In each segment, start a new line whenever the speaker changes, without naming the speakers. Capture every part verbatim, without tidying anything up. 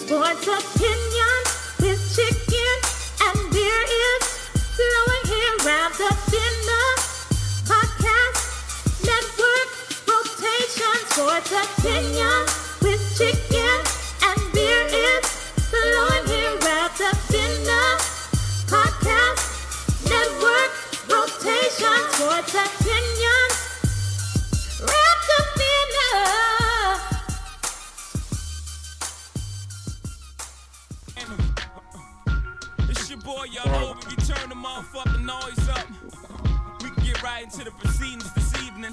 Sports opinion with chicken and beer is flowing here. Wrapped up in the podcast network rotation. Sports opinion with chicken and beer is flowing here. Wrapped up in the podcast network rotation. Sports opinion wrapped up in the.
It's your boy, y'all. Over. We turn the motherfucking noise up. We can get right into the proceedings this evening.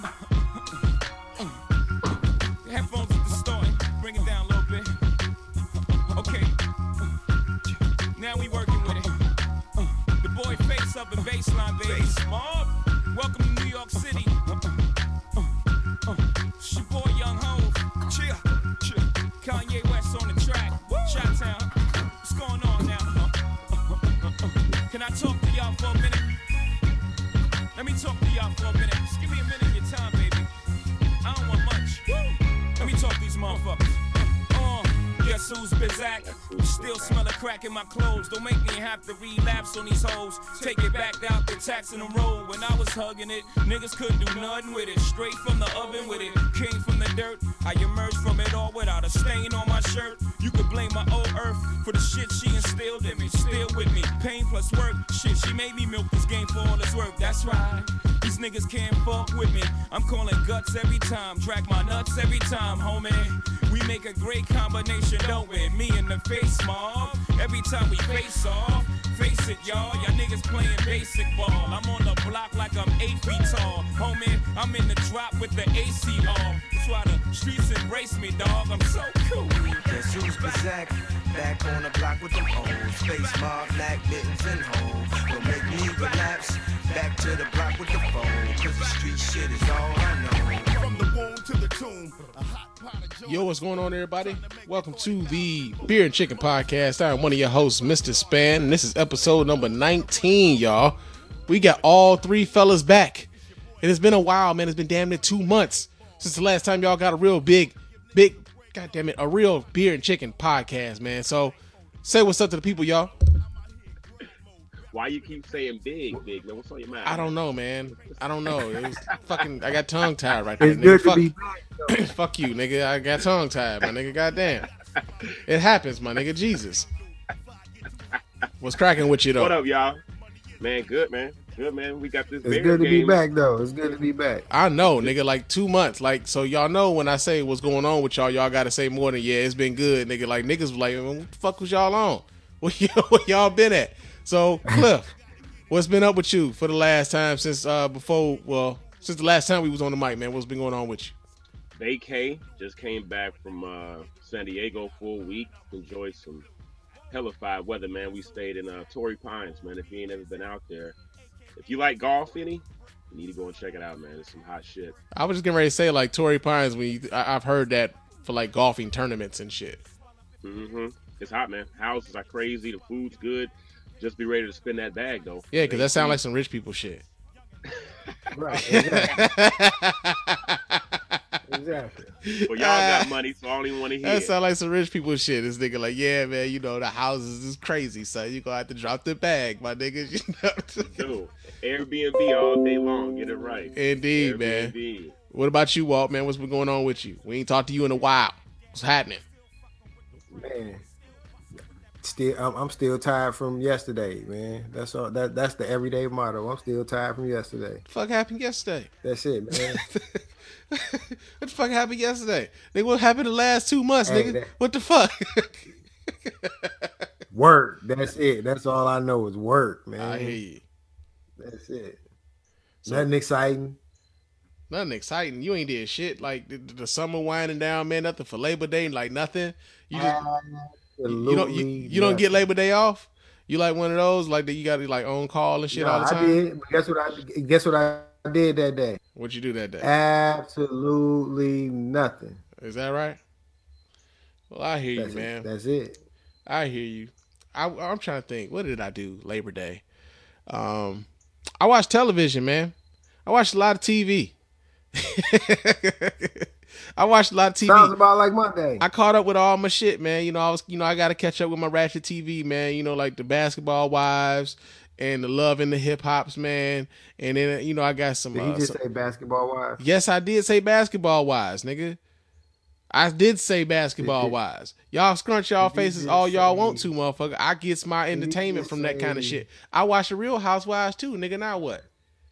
The headphones are distorting. Bring it down a little bit. Okay. Now we working with it. The boy face up in baseline, baby. Mob. Welcome to New York City. It's your boy, Young Hov. Cheer. Kanye West on the track. Chi-Town. What's going on now? Can I talk to y'all for a minute? Let me talk to y'all for a minute. Just give me a minute of your time, baby. I don't want much. Let me talk to these motherfuckers. Uh, guess who's Bizak? Still smell a crack in my clothes. Don't make me have to relapse on these hoes. Take it back out the tax in the road. When I was hugging it, niggas couldn't do nothing with it. Straight from the oven with it. Came from the dirt. I emerged from it all without a stain on my shirt. You could blame my old earth for the shit she instilled in me. Still with me, pain plus work. Shit, she made me milk this game for all its work. That's right, these niggas can't fuck with me. I'm calling guts every time, drag my nuts every time, homie. We make a great combination, don't we? Me and the face mob. Every time we face off, face it, y'all. Y'all niggas playing basic ball. I'm on the block like I'm eight feet tall, homie. I'm in the drop with the A C off. That's why the streets embrace me, dog. I'm so cool.
Guess who's Bizak? Back on the block with them O's. Face mob, black mittens and hoes. Don't make me relapse. Back to the block with the phone. Cause the street shit is all I know. From the womb to the tomb. A hot pot of joy.
Yo, what's going on, everybody? Welcome to the Beer and Chicken Podcast. I'm one of your hosts, Mister Span, and this is episode number nineteen, y'all. We got all three fellas back. And it's been a while, man. It's been damn near two months since the last time y'all got a real big, big, God damn it, a real Beer and Chicken podcast, man. So say what's up to the people, y'all.
Why you keep saying big, big? Man, what's on your mind?
I don't know, man. I don't know. It was fucking. I got tongue tied right there.
It's
nigga.
good
Fuck,
to be back.
fuck you, nigga. I got tongue tied, my nigga. Goddamn. It happens, my nigga. Jesus. What's cracking with you though?
What up, y'all? Man, good, man. Good, man. We got this.
It's good to
game.
be back, though. It's good to be back.
I know, nigga. Like two months. Like so, y'all know when I say what's going on with y'all, y'all got to say more than yeah. It's been good, nigga. Like niggas was like, what the fuck was y'all on? Where y'all, where y'all been at? So Cliff. What's been up with you for the last time since uh before well since the last time we was on the mic, man? What's been going on with you?
Vacay just came back from uh, San Diego for a week. Enjoyed some hellified weather, man. We stayed in uh, Torrey Pines, man. If you ain't ever been out there, if you like golf, any, you need to go and check it out, man. It's some hot shit.
I was just getting ready to say like Torrey Pines. When you, I, I've heard that for like golfing tournaments and shit.
Mm-hmm. It's hot, man. Houses are crazy. The food's good. Just be ready to spin that bag, though.
Yeah, because that sounds like some rich people shit.
Right. Exactly. Exactly.
Well, y'all got money, so I don't even want to hear.
That sound like some rich people shit. This nigga like, yeah, man, you know, the houses is crazy, so you gonna have to drop the bag, my nigga. You know?
Dude, Airbnb all day long. Get it right.
Indeed,
Airbnb.
man. What about you, Walt, man? What's been going on with you? We ain't talked to you in a while. What's happening?
Man. Still, I'm, I'm still tired from yesterday, man. That's all. That that's the everyday motto. I'm still tired from yesterday.
What the fuck happened yesterday?
That's it, man.
What the fuck happened yesterday? Nigga, what happened the last two months,
Hey,
nigga?
that-
What the fuck?
Work. That's it. That's all I know is work, man.
I hear you.
That's it.
So-
Nothing exciting.
Nothing exciting. You ain't did shit. Like the, the summer winding down, man. Nothing for Labor Day. Like nothing. You just you don't you, you don't get Labor Day off. You like one of those like that you got to like on call and shit
Nah,
all the
I
time.
did. But guess what I guess what I did that day?
What you do that day?
Absolutely nothing.
Is that right? Well, I hear
That's
you,
it.
man.
That's it.
I hear you. I, I'm trying to think. What did I do Labor Day? Um, I watched television, man. I watched a lot of T V. I watched a lot of T V.
Sounds about like my day.
I caught up with all my shit, man. You know, I was, you know, I got to catch up with my ratchet T V, man. You know, like the Basketball Wives and the Love and the Hip Hops, man. And then, you know, I got some.
Did he
Uh,
just
some
say Basketball Wives?
yes, I did say Basketball Wives, nigga. I did say Basketball
Did-
Wives. Y'all scrunch y'all
Did you
faces
just
all y'all
say-
want to, motherfucker. I gets my
you
entertainment
just
from that kind of
say-
shit. I watch the Real Housewives too, nigga. Now what?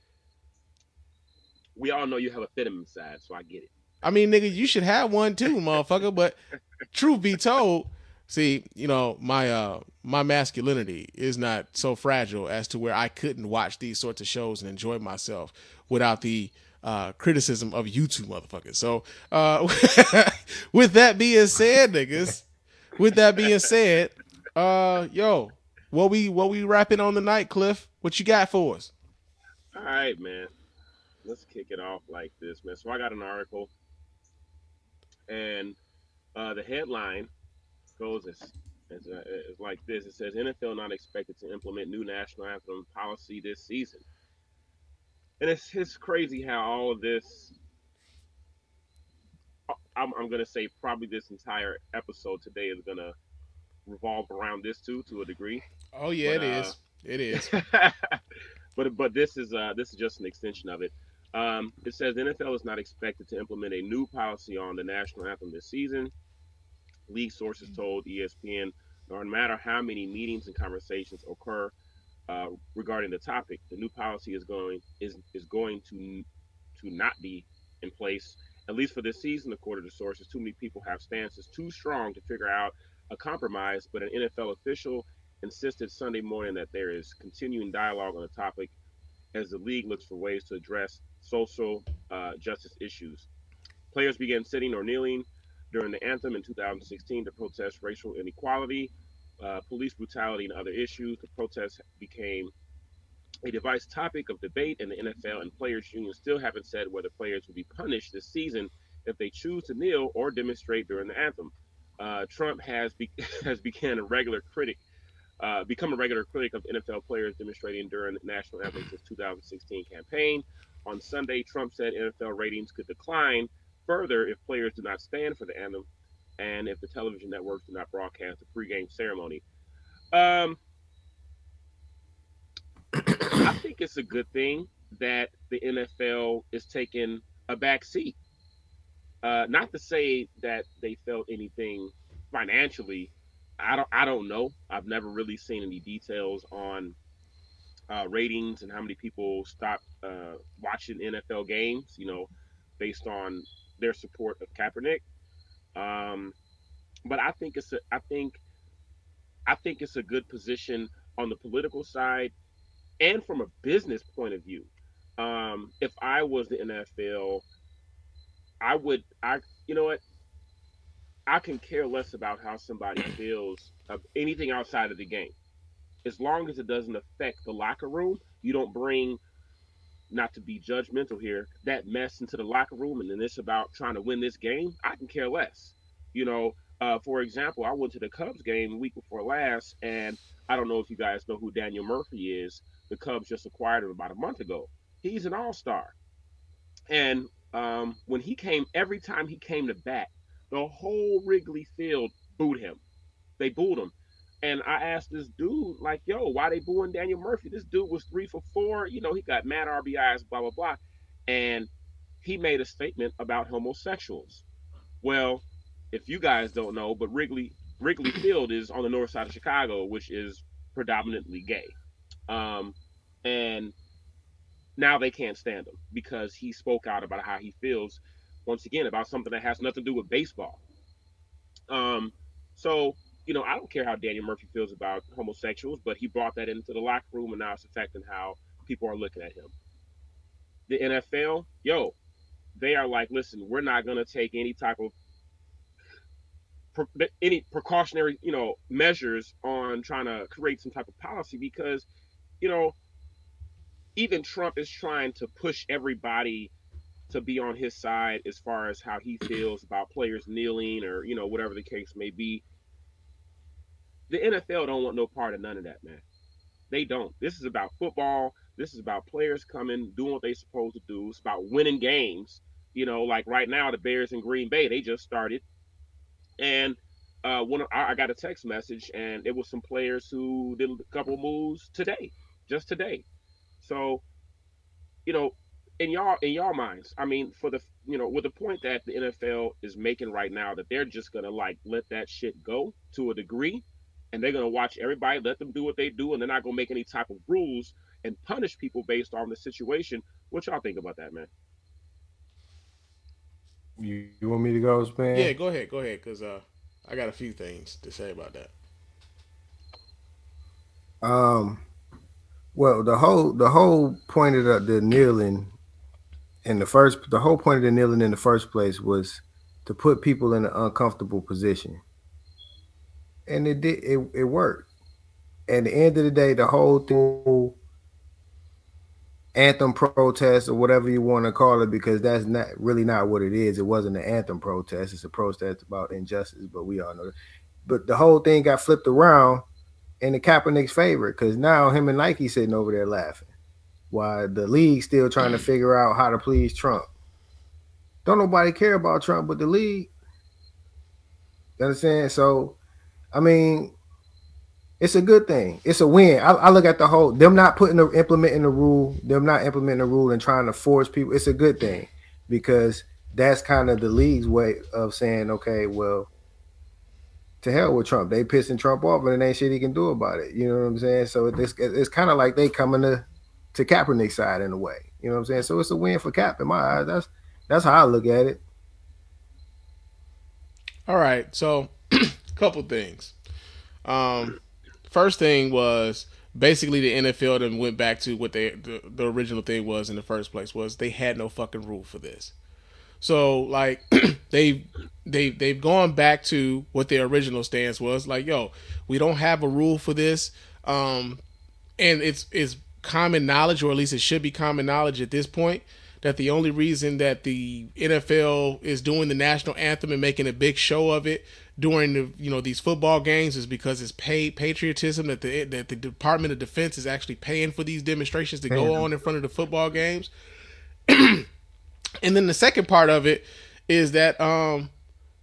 We all know you have a Fetterman side, so I get it.
I mean, nigga, you should have one too, motherfucker. But truth be told, see, you know, my uh my masculinity is not so fragile as to where I couldn't watch these sorts of shows and enjoy myself without the uh criticism of you two motherfuckers. So uh with that being said, niggas, with that being said, uh yo, what we what we wrapping on tonight, Cliff? What you got for us?
All right, man. Let's kick it off like this, man. So I got an article, and uh, the headline goes as, as, uh, as like this. It says N F L not expected to implement new national anthem policy this season. And it's it's crazy how all of this. I'm, I'm gonna say probably this entire episode today is gonna revolve around this too, to a degree.
Oh yeah,
But,
it
uh,
is. It is.
but but this is uh, this is just an extension of it. Um, it says the N F L is not expected to implement a new policy on the national anthem this season. League sources told E S P N, no matter how many meetings and conversations occur uh, regarding the topic, the new policy is going is is going to to not be in place at least for this season, according to sources. Too many people have stances too strong to figure out a compromise, but an N F L official insisted Sunday morning that there is continuing dialogue on the topic as the league looks for ways to address social uh, justice issues. Players began sitting or kneeling during the anthem in two thousand sixteen to protest racial inequality, uh, police brutality, and other issues. The protests became a device topic of debate, and the N F L and players' unions still haven't said whether players will be punished this season if they choose to kneel or demonstrate during the anthem. Uh, Trump has be- has become a regular critic, uh, become a regular critic of N F L players demonstrating during the national anthem since two thousand sixteen campaign. On Sunday, Trump said N F L ratings could decline further if players do not stand for the anthem and if the television networks do not broadcast the pregame ceremony. Um, I think it's a good thing that the N F L is taking a back seat. Uh, not to say that they felt anything financially. I don't. I don't know. I've never really seen any details on uh, ratings and how many people stopped uh, watching N F L games. You know, based on their support of Kaepernick. Um, but I think it's a. I think. I think it's a good position on the political side and from a business point of view. Um, if I was the N F L, I would. I. You know what? I can care less about how somebody feels of anything outside of the game. As long as it doesn't affect the locker room, you don't bring, not to be judgmental here, that mess into the locker room and then it's about trying to win this game. I can care less. You know, uh, for example, I went to the Cubs game the week before last, and I don't know if you guys know who Daniel Murphy is. The Cubs just acquired him about a month ago. He's an all star. And um, when he came, every time he came to bat, the whole Wrigley Field booed him. They booed him. And I asked this dude, like, yo, why they booing Daniel Murphy? This dude was three for four. You know, he got mad R B Is, blah, blah, blah. And he made a statement about homosexuals. Well, if you guys don't know, but Wrigley Wrigley Field is on the north side of Chicago, which is predominantly gay. Um, and now they can't stand him because he spoke out about how he feels, once again, about something that has nothing to do with baseball. Um, so, you know, I don't care how Daniel Murphy feels about homosexuals, but he brought that into the locker room, and now it's affecting how people are looking at him. The N F L, yo, they are like, listen, we're not going to take any type of pre- any precautionary, you know, measures on trying to create some type of policy because, you know, even Trump is trying to push everybody to be on his side as far as how he feels about players kneeling or, you know, whatever the case may be. The N F L don't want no part of none of that, man. They don't. This is about football. This is about players coming, doing what they're supposed to do. It's about winning games. You know, like right now, the Bears in Green Bay, they just started, and uh, one of, I I got a text message, and it was some players who did a couple moves today, just today. So, you know, in y'all in y'all minds, I mean, for the you know, with the point that the N F L is making right now, that they're just gonna like let that shit go to a degree, and they're gonna watch everybody, let them do what they do, and they're not gonna make any type of rules and punish people based on the situation. What y'all think about that, man?
You, you want me to go,
Yeah,
Span?
go ahead, go ahead, cause uh, I got a few things to say about that.
Um, well, the whole the whole point of the, the kneeling in the first the whole point of the kneeling in the first place was to put people in an uncomfortable position, and it did it, it worked. At the end of the day, the whole thing, anthem protest or whatever you want to call it, because that's not really not what it is. It wasn't an anthem protest; it's a protest about injustice. But we all know that. But the whole thing got flipped around in the Kaepernick's favor, because now him and Nike sitting over there laughing, while the league still trying to figure out how to please Trump. Don't nobody care about Trump but the league. You understand? So, I mean, it's a good thing. It's a win. I, I look at the whole them not putting the implementing the rule, them not implementing the rule and trying to force people. It's a good thing because that's kind of the league's way of saying, okay, well, to hell with Trump. They pissing Trump off, and it ain't shit he can do about it. You know what I'm saying? So it's it's kind of like they coming to to Kaepernick's side in a way. You know what I'm saying? So it's a win for Cap in my eyes. That's that's how I look at it.
All right, so a couple things. Um, first thing was basically the N F L then went back to what they the, the original thing was in the first place was they had no fucking rule for this. So like they they they've gone back to what their original stance was. Like, yo, we don't have a rule for this. Um, and it's it's common knowledge, or at least it should be common knowledge at this point, that the only reason that the N F L is doing the national anthem and making a big show of it during the you know these football games is because it's paid patriotism, that the that the Department of Defense is actually paying for these demonstrations to go on in front of the football games. And then the second part of it is that um,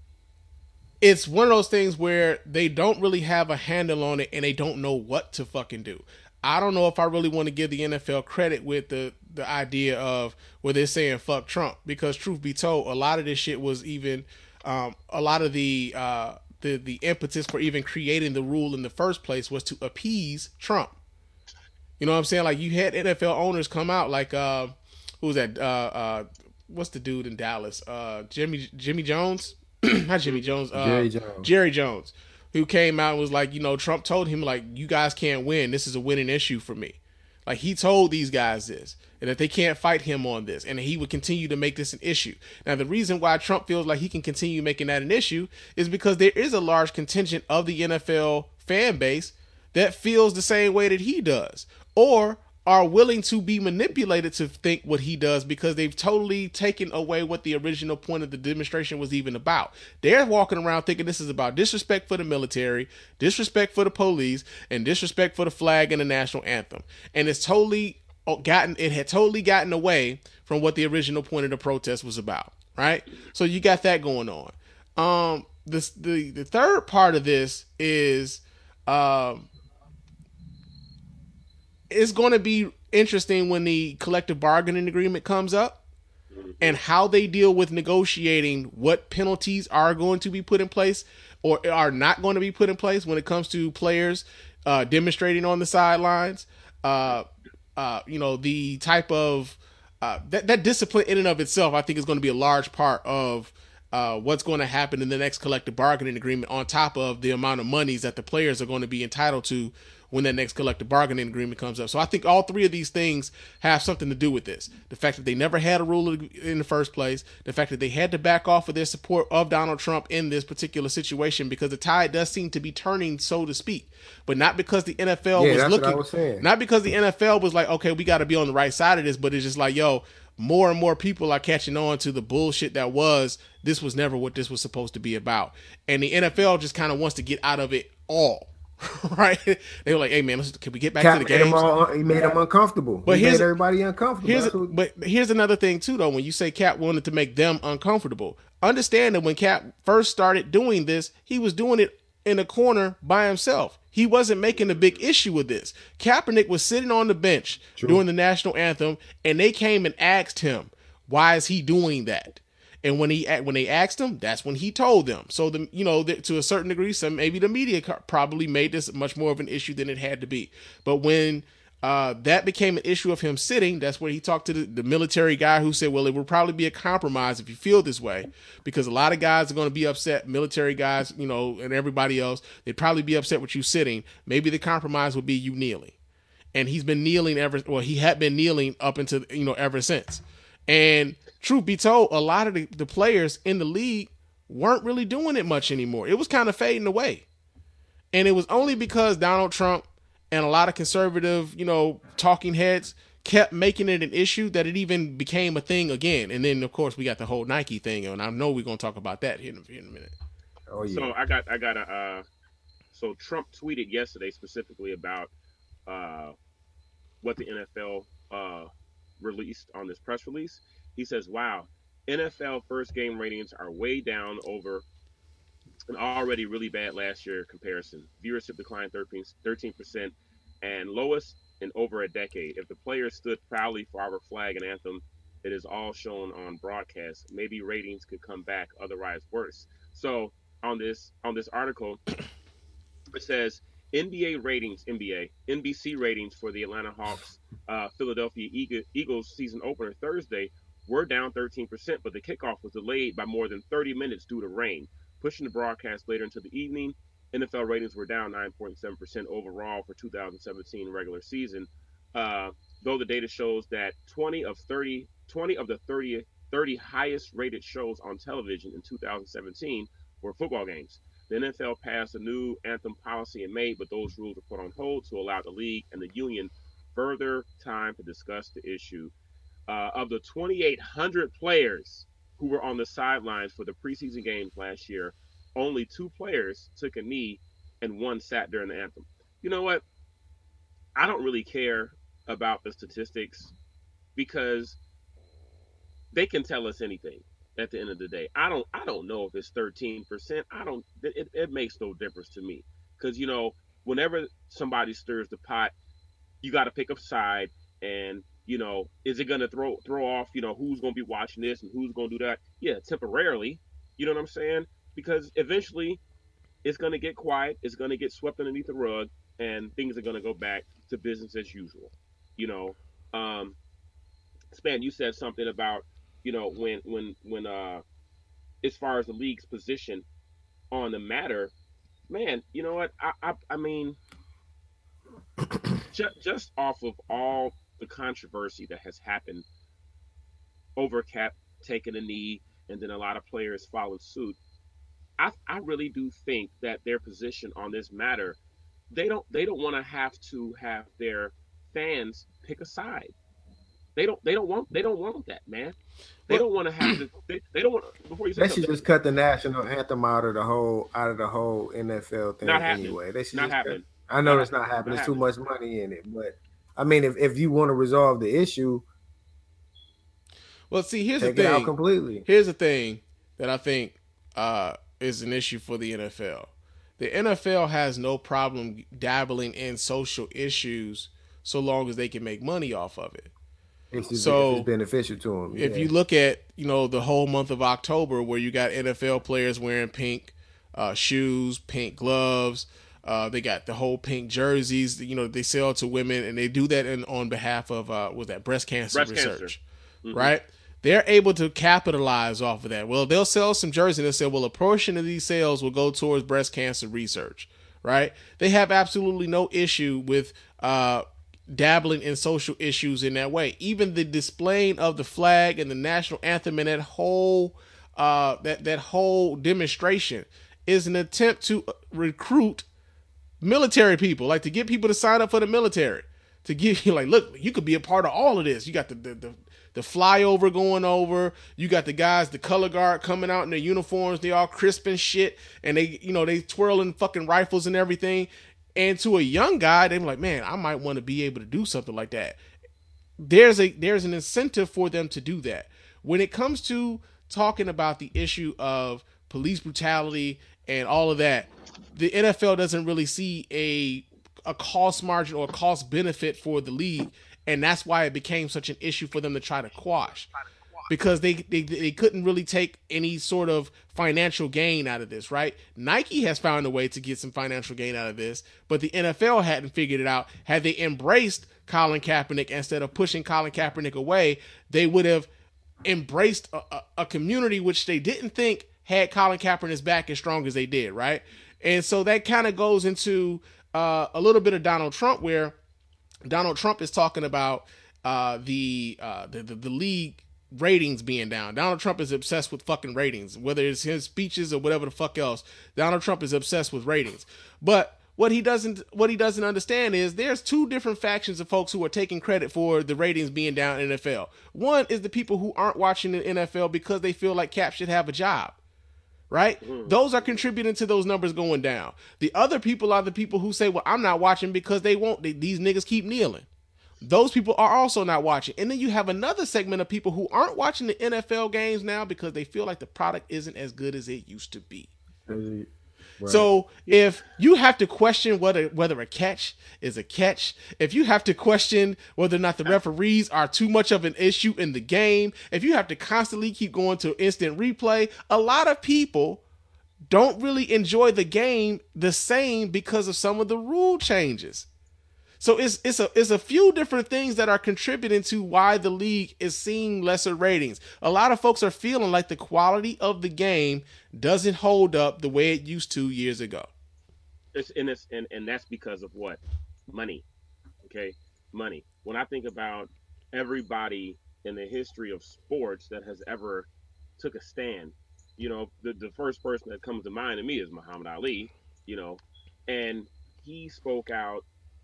it's one of those things where they don't really have a handle on it and they don't know what to fucking do. I don't know if I really want to give the N F L credit with the, the idea of where they're saying fuck Trump, because truth be told, a lot of this shit was even um, a lot of the, uh, the the impetus for even creating the rule in the first place was to appease Trump. You know what I'm saying? Like, you had N F L owners come out like uh, who was that? Uh, uh, what's the dude in Dallas? Uh, Jimmy Jimmy Jones, not Jimmy Jones. Uh,
Jerry Jones.
Jerry Jones, who came out and was like, you know, Trump told him like, you guys can't win. This is a winning issue for me. Like, he told these guys this, and that they can't fight him on this, and he would continue to make this an issue. Now, the reason why Trump feels like he can continue making that an issue is because there is a large contingent of the N F L fan base that feels the same way that he does, or are willing to be manipulated to think what he does, because they've totally taken away what the original point of the demonstration was even about. They're walking around thinking this is about disrespect for the military, disrespect for the police, and disrespect for the flag and the national anthem. And it's totally gotten, it had totally gotten away from what the original point of the protest was about, right? So you got that going on. Um, this, the, the third part of this is, um, it's going to be interesting when the collective bargaining agreement comes up and how they deal with negotiating what penalties are going to be put in place or are not going to be put in place when it comes to players uh, demonstrating on the sidelines. Uh, uh, you know, the type of uh, that, that discipline in and of itself, I think, is going to be a large part of uh, what's going to happen in the next collective bargaining agreement, on top of the amount of monies that the players are going to be entitled to when that next collective bargaining agreement comes up. So I think all three of these things have something to do with this. The fact that they never had a rule in the first place, the fact that they had to back off of their support of Donald Trump in this particular situation, because the tide does seem to be turning, so to speak. But not because the N F L
Yeah,
was
that's what
looking,
I was saying.
not because the N F L was like, okay, we got to be on the right side of this, but it's just like, yo, more and more people are catching on to the bullshit that was, this was never what this was supposed to be about. And the N F L just kind of wants to get out of it all. right? They were like, "Hey man, let's, can we get back
Cap
to the
made them
games?"
all, he made them uncomfortable.
But
he
here's-
made everybody uncomfortable.
Here's
That's what-
but here's another thing too, though. When you say Cap wanted to make them uncomfortable, understand that when Cap first started doing this, he was doing it in a corner by himself. He wasn't making a big issue with this. Kaepernick was sitting on the bench during the national anthem, and they came and asked him, "Why is he doing that?" And when he when they asked him, that's when he told them. So the you know the, to a certain degree, some maybe the media co- probably made this much more of an issue than it had to be. But when uh, that became an issue of him sitting, that's where he talked to the, the military guy who said, "Well, it will probably be a compromise if you feel this way, because a lot of guys are going to be upset. Military guys, you know, and everybody else, they'd probably be upset with you sitting. Maybe the compromise would be you kneeling." And he's been kneeling ever. Well, he had been kneeling up until you know ever since. And truth be told, a lot of the, the players in the league weren't really doing it much anymore. It was kind of fading away. And it was only because Donald Trump and a lot of conservative, you know, talking heads kept making it an issue that it even became a thing again. And then, of course, we got the whole Nike thing. And I know we're going to talk about that here in, here in a minute.
oh yeah.
So I got I got a uh, so Trump tweeted yesterday specifically about uh, what the N F L uh, released on this press release. He says, "Wow, N F L first game ratings are way down over an already really bad last year comparison. Viewership declined thirteen percent and lowest in over a decade. If the players stood proudly for our flag and anthem, it is all shown on broadcast. Maybe ratings could come back, otherwise worse." So on this on this article, it says N B A ratings, N B A, N B C ratings for the Atlanta Hawks, uh, Philadelphia Eagles season opener Thursday were down thirteen percent, but the kickoff was delayed by more than thirty minutes due to rain, pushing the broadcast later into the evening. N F L ratings were down nine point seven percent overall for two thousand seventeen regular season, uh, though the data shows that twenty of thirty, twenty of the thirty, thirty highest rated shows on television in two thousand seventeen were football games. The N F L passed a new anthem policy in May, but those rules were put on hold to allow the league and the union further time to discuss the issue. Uh, of the twenty-eight hundred players who were on the sidelines for the preseason games last year, only two players took a knee and one sat during the anthem. You know what? I don't really care about the statistics because they can tell us anything at the end of the day. I don't I don't know if it's thirteen percent. I don't it, it makes no difference to me. Because, you know, whenever somebody stirs the pot, you got to pick a side, and you know, is it going to throw throw off, you know, who's going to be watching this and who's going to do that? Yeah, temporarily. You know what I'm saying? Because eventually it's going to get quiet. It's going to get swept underneath the rug, and things are going to go back to business as usual. You know, um, Span, you said something about, you know, when when when uh, as far as the league's position on the matter, man, you know what? I I, I mean, just, just off of all the controversy that has happened over Cap taking a knee and then a lot of players following suit, I, I really do think that their position on this matter, they don't they don't want to have to have their fans pick a side. They don't they don't want they don't want that, man. They don't want to have to. They, they don't want before you say
They should
something.
just cut the national anthem out of the whole out of the whole N F L thing
Not happening.
anyway. They should
Not
just cut-
happening.
I know
Not
it's not
happening.
happening.
Not
There's too much money in it, but I mean, if, if you want to resolve the issue,
Well, see, here's
take
the
it
thing.
out completely.
Here's the thing that I think uh, is an issue for the N F L. The N F L has no problem dabbling in social issues so long as they can make money off of it.
It's just
So,
it's beneficial to them.
If you look at, you know, the whole month of October where you got N F L players wearing pink uh, shoes, pink gloves, uh, they got the whole pink jerseys, you know, they sell to women, and they do that in, on behalf of, uh, was that breast cancer
Breast
research,
cancer.
right? They're able to capitalize off of that. Well, they'll sell some jerseys and they'll say, well, a portion of these sales will go towards breast cancer research, right? They have absolutely no issue with uh, dabbling in social issues in that way. Even the displaying of the flag and the national anthem and that whole uh, that that whole demonstration is an attempt to recruit military people, like to get people to sign up for the military, to give you like, look, you could be a part of all of this. You got the the, the the flyover going over. You got the guys, the color guard coming out in their uniforms. They all crisp and shit, and they, you know, they twirling fucking rifles and everything. And to a young guy, they're like, man, I might want to be able to do something like that. There's a there's an incentive for them to do that. When it comes to talking about the issue of police brutality and all of that, the N F L doesn't really see a a cost margin or a cost benefit for the league, and that's why it became such an issue for them to try to quash, because they they, they couldn't really take any sort of financial gain out of this, right? Nike has found a way to get some financial gain out of this, but the N F L hadn't figured it out. Had they embraced Colin Kaepernick instead of pushing Colin Kaepernick away, they would have embraced a, a, a community which they didn't think had Colin Kaepernick's back as strong as they did, right? And so that kind of goes into uh, a little bit of Donald Trump, where Donald Trump is talking about uh, the, uh, the, the the league ratings being down. Donald Trump is obsessed with fucking ratings, whether it's his speeches or whatever the fuck else. Donald Trump is obsessed with ratings. But what he doesn't what he doesn't understand is there's two different factions of folks who are taking credit for the ratings being down in the N F L. One is the people who aren't watching the N F L because they feel like Cap should have a job. Right? Mm. Those are contributing to those numbers going down. The other people are the people who say, well, I'm not watching because they won't. They, these niggas keep kneeling. Those people are also not watching. And then you have another segment of people who aren't watching the N F L games now because they feel like the product isn't as good as it used to be. Right. So if you have to question whether whether a catch is a catch, if you have to question whether or not the referees are too much of an issue in the game, if you have to constantly keep going to instant replay, a lot of people don't really enjoy the game the same because of some of the rule changes. So it's it's a it's a few different things that are contributing to why the league is seeing lesser ratings. A lot of folks are feeling like the quality of the game doesn't hold up the way it used to years ago.
It's and it's and, and that's because of what? Money. Okay? Money. When I think about everybody in the history of sports that has ever took a stand, you know, the, the first person that comes to mind to me is Muhammad Ali, you know, and he spoke out.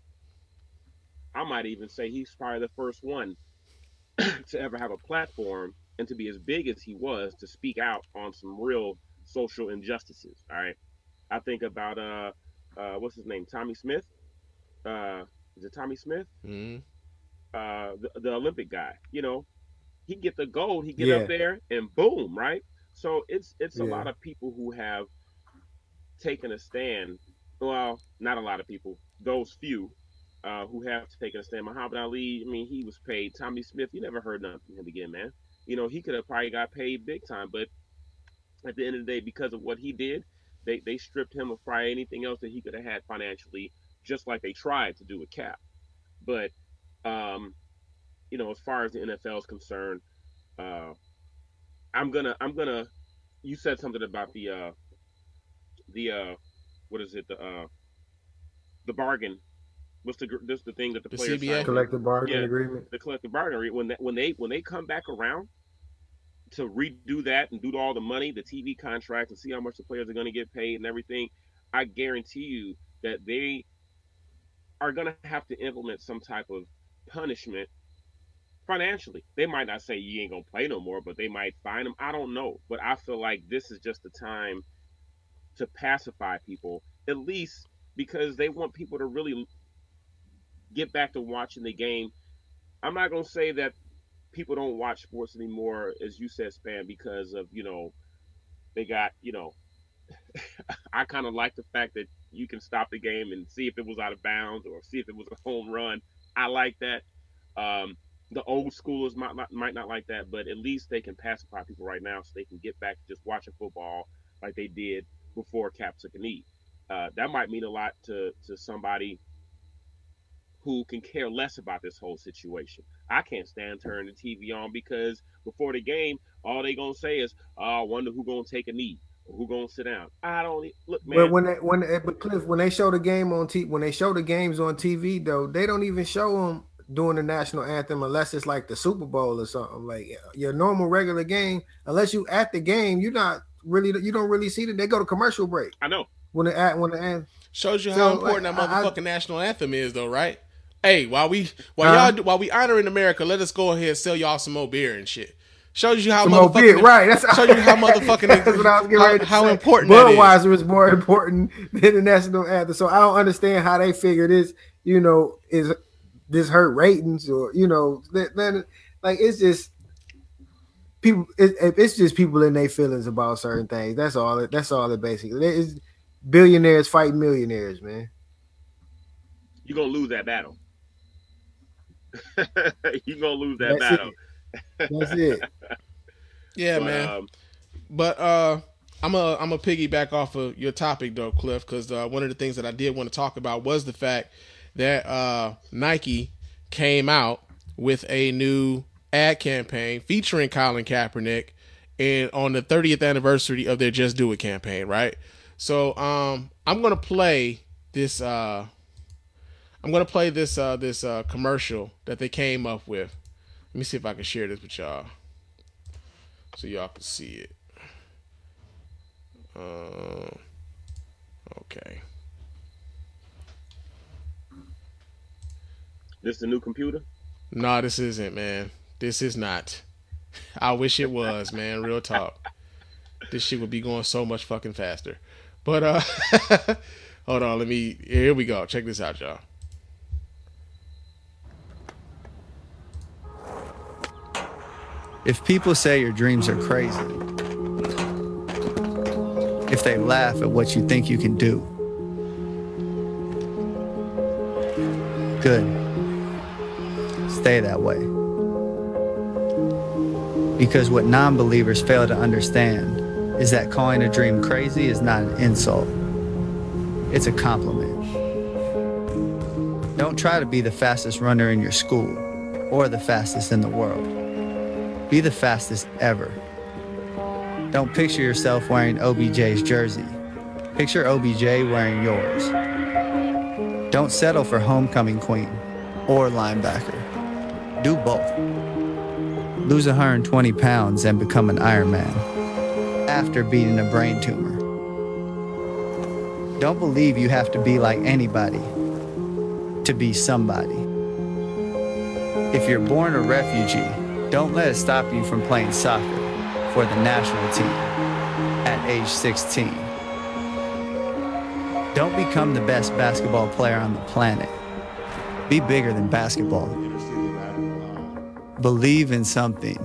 I might even say he's probably the first one to ever have a platform and to be as big as he was to speak out on some real social injustices. All right. I think about, uh, uh, what's his name? Tommy Smith. Uh, is it Tommy Smith?
Mm-hmm.
Uh, the, the Olympic guy, you know, he get the gold, he get
Yeah.
up there and boom. Right. So it's, it's a
Yeah.
lot of people who have taken a stand. Well, not a lot of people, those few. Uh, who have taken a stand. Muhammad Ali, I mean, he was paid. Tommy Smith, you never heard nothing from him again, man. You know, he could have probably got paid big time, but at the end of the day, because of what he did, they, they stripped him of probably anything else that he could have had financially, just like they tried to do with Cap. But, um, you know, as far as the N F L is concerned, uh, I'm gonna, I'm gonna, you said something about the, uh, the, uh, what is it, the, uh, the bargain. What's the this the thing that the,
The
players
C B A?
sign?
Collective bargaining
Yeah.
agreement.
The collective bargaining agreement. When that, when they when they come back around to redo that and do all the money, the T V contracts, and see how much the players are going to get paid and everything, I guarantee you that they are going to have to implement some type of punishment financially. They might not say you ain't gonna play no more, but they might fine them. I don't know, but I feel like this is just the time to pacify people, at least because they want people to really get back to watching the game. I'm not gonna say that people don't watch sports anymore, as you said, Span, because of, you know, they got, you know, I kind of like the fact that you can stop the game and see if it was out of bounds or see if it was a home run. I like that. Um, the old schoolers might not, might not like that, but at least they can pacify people right now so they can get back to just watching football like they did before Cap took a knee. Uh, that might mean a lot to, to somebody who can care less about this whole situation. I can't stand turning the T V on because before the game, all they gonna say is, "Oh, I wonder who gonna take a knee or who gonna sit down." I don't look, man.
But when they, when they, but Cliff, when they show the game on T, when they show the games on T V though, they don't even show them doing the national anthem unless it's like the Super Bowl or something. Like your normal regular game, unless you at the game, you're not really, you don't really see that. They go to commercial break.
I know.
When they at when the
Shows you
So,
how important
like,
that
I-
motherfucking national anthem is, though, right? Hey, while we while
Huh?
y'all do- while we honoring America, let us go ahead and sell y'all some more beer and shit. Shows you how
Some more beer,
motherfucking
right? That's
shows you how motherfucking
That's what I was getting
how,
ready to
how
say.
important that is.
Budweiser is more important than the national anthem. So I don't understand how they figure this. You know, is this hurt ratings or you know, then like it's just people. It, it's just people in their feelings about certain things. That's all. It, that's all it basically is. Billionaires fighting millionaires, man.
You're gonna lose that battle. You're gonna lose that
That's
battle.
it. That's it.
Yeah,
But,
man.
um,
But uh, I'm a I'm a piggyback off of your topic though, Cliff, because uh, one of the things that I did want to talk about was the fact that uh, Nike came out with a new ad campaign featuring Colin Kaepernick, and on the thirtieth anniversary of their Just Do It campaign, right? So um, I'm gonna play this. Uh, I'm gonna play this uh, this uh, commercial that they came up with. Let me see if I can share this with y'all, so y'all can see it. Uh, okay.
this the new computer?
No, this isn't, man. This is not. I wish it was, man. Real talk. This shit would be going so much fucking faster. But uh, hold on. Let me. Here we go. Check this out, y'all.
If people say your dreams are crazy, if they laugh at what you think you can do, good. Stay that way. Because what non-believers fail to understand is that calling a dream crazy is not an insult. It's a compliment. Don't try to be the fastest runner in your school or the fastest in the world. Be the fastest ever. Don't picture yourself wearing O B J's jersey. Picture O B J wearing yours. Don't settle for homecoming queen or linebacker. Do both. Lose one hundred twenty pounds and become an Iron Man after beating a brain tumor. Don't believe you have to be like anybody to be somebody. If you're born a refugee, don't let it stop you from playing soccer for the national team at age sixteen. Don't become the best basketball player on the planet. Be bigger than basketball. Believe in something,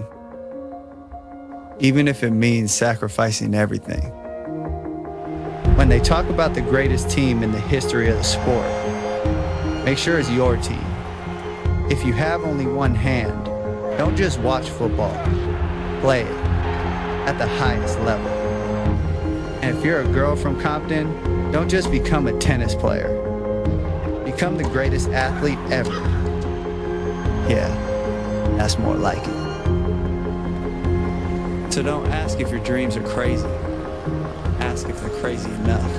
even if it means sacrificing everything. When they talk about the greatest team in the history of the sport, make sure it's your team. If you have only one hand, don't just watch football, play it at the highest level. And if you're a girl from Compton, don't just become a tennis player. Become the greatest athlete ever. Yeah, that's more like it. So don't ask if your dreams are crazy. Ask if they're crazy enough.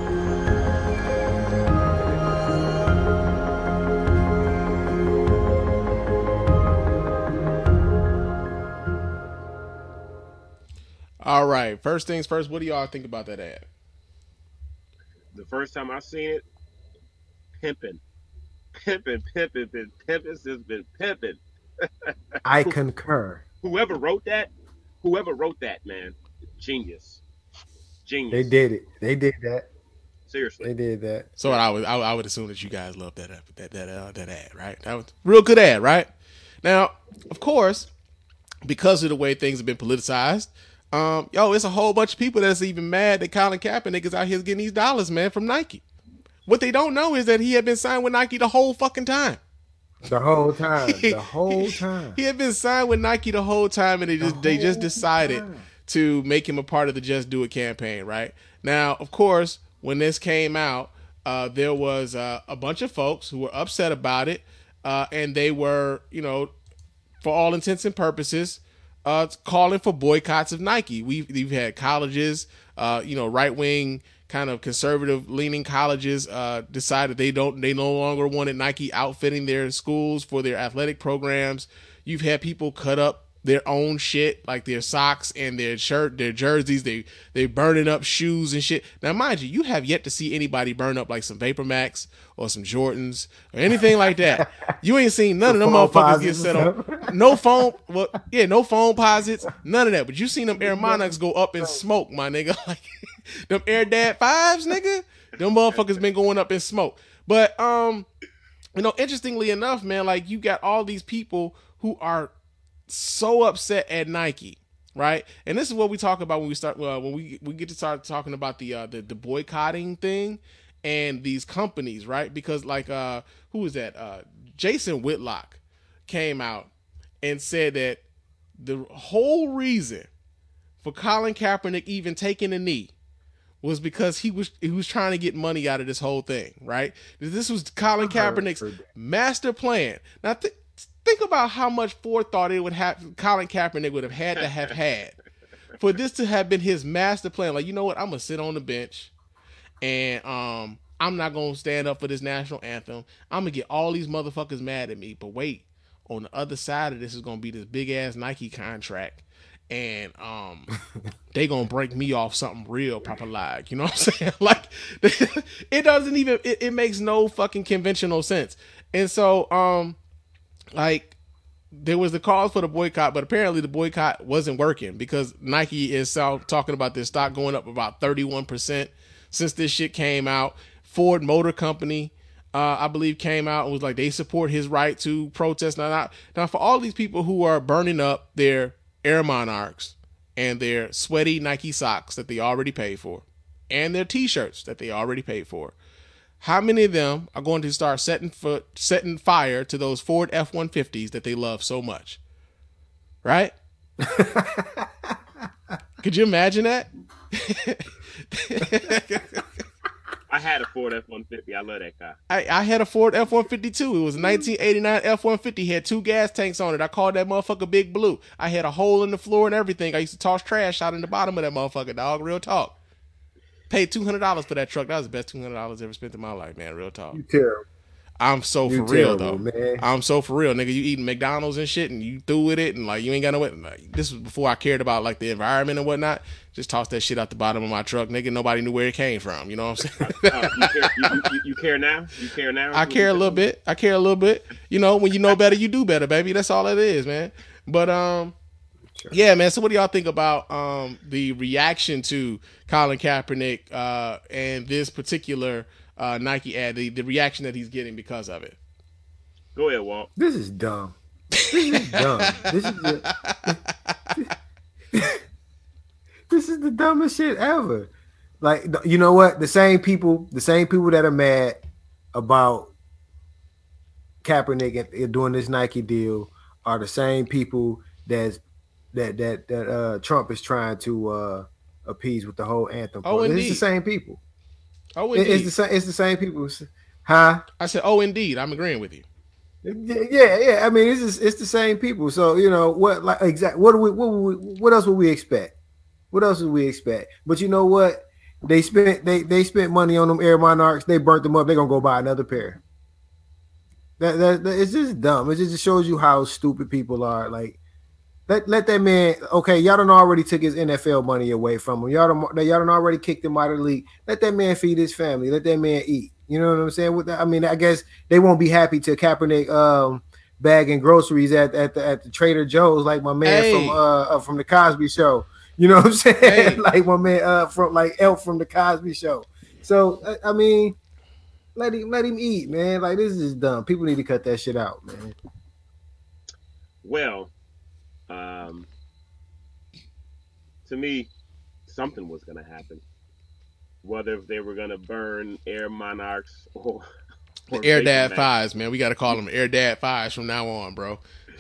All right. First things first. What do y'all think about that ad?
The first time I seen it, pimping, pimping, pimping, been pimping since been pimping.
I concur.
Whoever wrote that, whoever wrote that, man, genius, genius.
They did it. They did that.
Seriously.
They did that.
So I would I, I would assume that you guys love that that that that, uh, that ad, right? That was a real good ad, right? Now, of course, because of the way things have been politicized, um, yo, it's a whole bunch of people that's even mad that Colin Kaepernick is out here getting these dollars, man, from Nike. What they don't know is that he had been signed with Nike the whole fucking time.
The whole time. The whole time.
He had been signed with Nike the whole time, and they just
The
they just
whole
decided
time.
to make him a part of the Just Do It campaign, right? Now, of course, when this came out, uh, there was uh, a bunch of folks who were upset about it, uh, and they were, you know, for all intents and purposes, uh, calling for boycotts of Nike. We've, we've had colleges, uh, you know, right wing kind of conservative leaning colleges uh, decided they don't they no longer wanted Nike outfitting their schools for their athletic programs. You've had people cut up their own shit, like their socks and their shirt, their jerseys. They they burning up shoes and shit. Now, mind you, you have yet to see anybody burn up like some Vapor Max or some Jordans or anything like that. You ain't seen none of them
phone
motherfuckers get
posits
set
and
on. No phone, well, yeah, no phone posits, none of that. But you seen them Air Monarchs go up in smoke, my nigga. Like them Air Dad fives, nigga. Them motherfuckers been going up in smoke. But um, you know, interestingly enough, man, like you got all these people who are so upset at Nike, right? And this is what we talk about when we start uh, when we we get to start talking about the uh, the, the boycotting thing and these companies, right? Because like uh, who was that? Uh, Jason Whitlock came out and said that the whole reason for Colin Kaepernick even taking a knee was because he was he was trying to get money out of this whole thing, right? This was Colin Kaepernick's master plan. Now th- think about how much forethought it would have Colin Kaepernick would have had to have had for this to have been his master plan. Like, you know what? I'm gonna sit on the bench and um I'm not gonna stand up for this national anthem. I'm gonna get all these motherfuckers mad at me. But wait, on the other side of this is gonna be this big ass Nike contract. And um, they gonna break me off something real proper like, you know what I'm saying? Like, it doesn't even, it, it makes no fucking conventional sense. And so, um, like, there was the cause for the boycott, but apparently the boycott wasn't working because Nike is talking about their stock going up about thirty-one percent since this shit came out. Ford Motor Company, uh, I believe, came out and was like, they support his right to protest. Now, now, now for all these people who are burning up their Air Monarchs and their sweaty Nike socks that they already paid for and their t-shirts that they already paid for, how many of them are going to start setting foot, setting fire to those Ford F one fifties that they love so much? Right? Could you imagine that?
I had a Ford F one fifty. I love that car.
I, I had a Ford F one fifty too. It was a nineteen eighty-nine F one fifty. Had two gas tanks on it. I called that motherfucker Big Blue. I had a hole in the floor and everything. I used to toss trash out in the bottom of that motherfucker, dog. Real talk. Paid two hundred dollars for that truck. That was the best two hundred dollars ever spent in my life, man. Real talk.
You terrible.
I'm so
You
for real,
terrible,
though.
man.
I'm so for real, nigga. You eating McDonald's and shit, and you through with it, and like you ain't got no way. Like, this was before I cared about like the environment and whatnot. Just toss that shit out the bottom of my truck, nigga. Nobody knew where it came from. You know what I'm saying?
Uh, you, care, you, you, you care now? You care now?
I care a little bit. I care a little bit. You know, when you know better, you do better, baby. That's all it is, man. But um, yeah, man. So what do y'all think about um the reaction to Colin Kaepernick uh and this particular uh Nike ad, the, the reaction that he's getting because of it?
Go ahead, Walt.
This is dumb. This is dumb. This is the, this is the dumbest shit ever. Like, you know what? The same people, the same people that are mad about Kaepernick and doing this Nike deal are the same people that's that that that uh, Trump is trying to uh, appease with the whole anthem.
Oh,
it's
indeed.
the same people.
Oh,
It-
indeed.
it's the same. It's the same people. Huh?
I said, oh, indeed. I'm agreeing with you.
Yeah, yeah. I mean, it's just, it's the same people. So you know what? Like exactly. What do we? What would we, What else would we expect? What else would we expect? But you know what? They spent they they spent money on them Air Monarchs. They burnt them up. They're gonna go buy another pair. That, that, that it's just dumb. It just shows you how stupid people are. Like let let that man. Okay, y'all done already took his N F L money away from him. Y'all done, y'all done already kicked him out of the league. Let that man feed his family. Let that man eat. You know what I'm saying? With that, I mean, I guess they won't be happy to Kaepernick um, bagging groceries at, at the at the Trader Joe's, like my man
Hey.
from uh, uh from the Cosby Show. You know what I'm saying?
Hey.
Like my man uh from like Elf from the Cosby Show. So I, I mean, let him let him eat, man. Like this is dumb. People need to cut that shit out, man.
Well, um, to me, something was going to happen. Whether they were going to burn Air Monarchs or, or
Air
Vapor
Dad
Max.
Fives, man. We got to call them Air Dad Fives from now on, bro.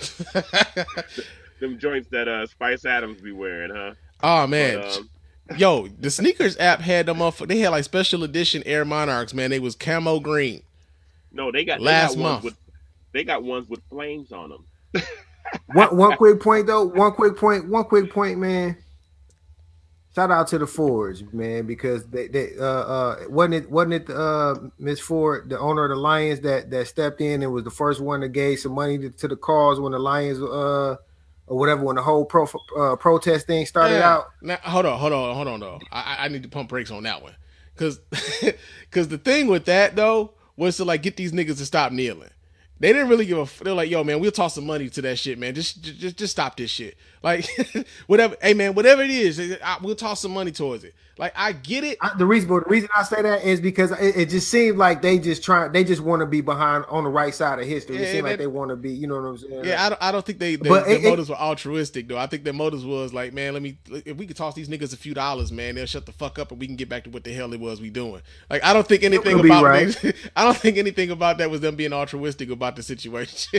Them joints that uh, Spice Adams be wearing, huh?
Oh, man.
But, um,
Yo, the sneakers app had them up. They had like special edition Air Monarchs, man. They was camo green.
no, they got they
Last
got
month.
ones with they got ones with flames on them.
One one quick point though. One quick point. One quick point, man. Shout out to the Fords, man, because they, they uh uh wasn't it wasn't it uh Miss Ford, the owner of the Lions, that that stepped in and was the first one that gave some money to, to the cause when the Lions uh or whatever when the whole pro uh, protest thing started
Yeah.
out.
Now, hold on, hold on, hold on, though. I, I need to pump brakes on that one, cause, cause the thing with that though was to like get these niggas to stop kneeling. They didn't really give a. They're like, yo, man, we'll toss some money to that shit, man. Just, just, just stop this shit. Like, whatever. Hey, man, whatever it is, I, we'll toss some money towards it. Like, I get it.
I, the reason, but the reason I say that is because it, it just seemed like they just try, they just want to be behind on the right side of history.
Yeah,
it seemed
that,
like they want to be, you know what I'm saying?
Yeah, I don't, I don't think they, they
But
their
it-
motives were altruistic though. I think their motives was like, man, let me, if we could toss these niggas a few dollars, man, they'll shut the fuck up and we can get back to what the hell it was we doing. Like, I don't think anything
could be
about
right.
they- I don't think anything about that was them being altruistic about the situation.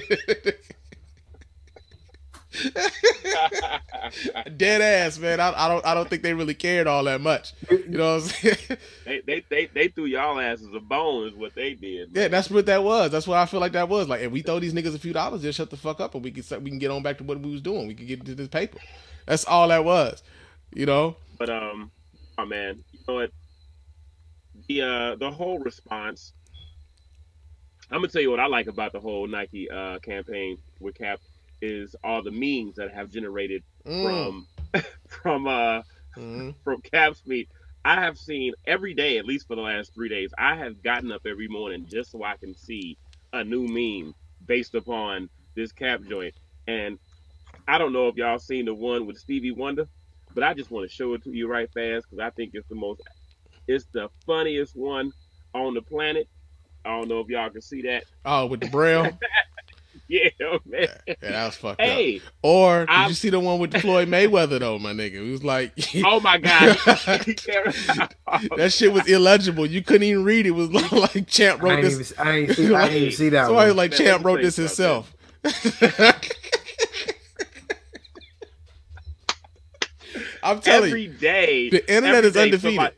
Dead ass, man. I, I don't I don't think they really cared all that much. You know what I'm saying?
They, they they they threw y'all asses a bone is what they did.
Yeah,
man.
that's what that was. That's what I feel like that was. Like, if we throw these niggas a few dollars, they'll shut the fuck up and we can we can get on back to what we was doing. We can get into this paper. That's all that was. You know?
But um, oh man, you know what? The uh the whole response. I'm gonna tell you what I like about the whole Nike uh campaign with Cap is all the memes that have generated
Mm.
from from uh
Mhm.
from Cap's feed. I have seen every day, at least for the last three days, I have gotten up every morning just so I can see a new meme based upon this Cap joint. And I don't know if y'all seen the one with Stevie Wonder, but I just want to show it to you right fast because I think it's the most, it's the funniest one on the planet. I don't know if y'all can see that.
Oh, with the braille?
Yeah, man.
Yeah, that was fucked
Hey,
up. Or did
I'm-
you see the one with Floyd Mayweather though, my nigga? It was like
oh my God.
that shit was illegible. You couldn't even read it. It was like Champ
I
wrote
ain't,
this.
even, I, ain't see, I ain't even see that
Somebody
one.
was like
Man,
Champ
let me
wrote
tell you
this
something.
himself. I'm telling
Every
you,
day.
the internet
every
is
day
undefeated.
somebody-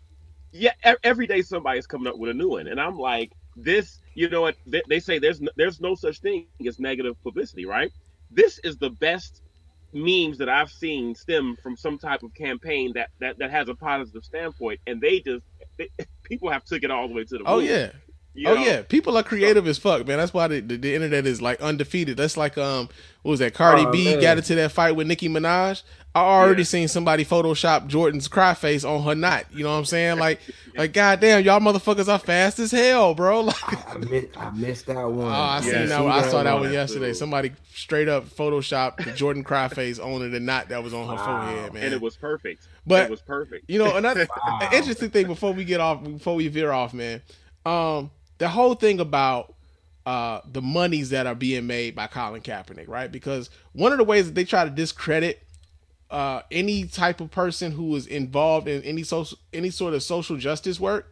yeah, e- every day somebody's coming up with a new one, and I'm like, this. You know what? They, they say there's no, there's no such thing as negative publicity, right? This is the best memes that I've seen stem from some type of campaign that that, that has a positive standpoint, and they just they, people have took it all the way to the
Oh
moon.
yeah.
You
Oh
know?
yeah, people are creative as fuck, man. That's why the, the, the internet is like undefeated. That's like um, what was that? Cardi
Oh,
B
man.
got into that fight with Nicki Minaj. I already
Yeah.
seen somebody Photoshop Jordan's cry face on her knot. You know what I'm saying? Like, like goddamn, y'all motherfuckers are fast as hell, bro. Like,
I, missed, I missed that one.
oh, I
Yeah,
seen that.
see
One. I saw that
one.
one yesterday.
too.
Somebody straight up Photoshop the Jordan cry face on the knot that was on her
Wow.
forehead, man.
And it was perfect.
But-
it was perfect.
You know, another
Wow.
an interesting thing before we get off, before we veer off, man. Um, the whole thing about uh the monies that are being made by Colin Kaepernick, right? Because one of the ways that they try to discredit uh any type of person who is involved in any social any sort of social justice work,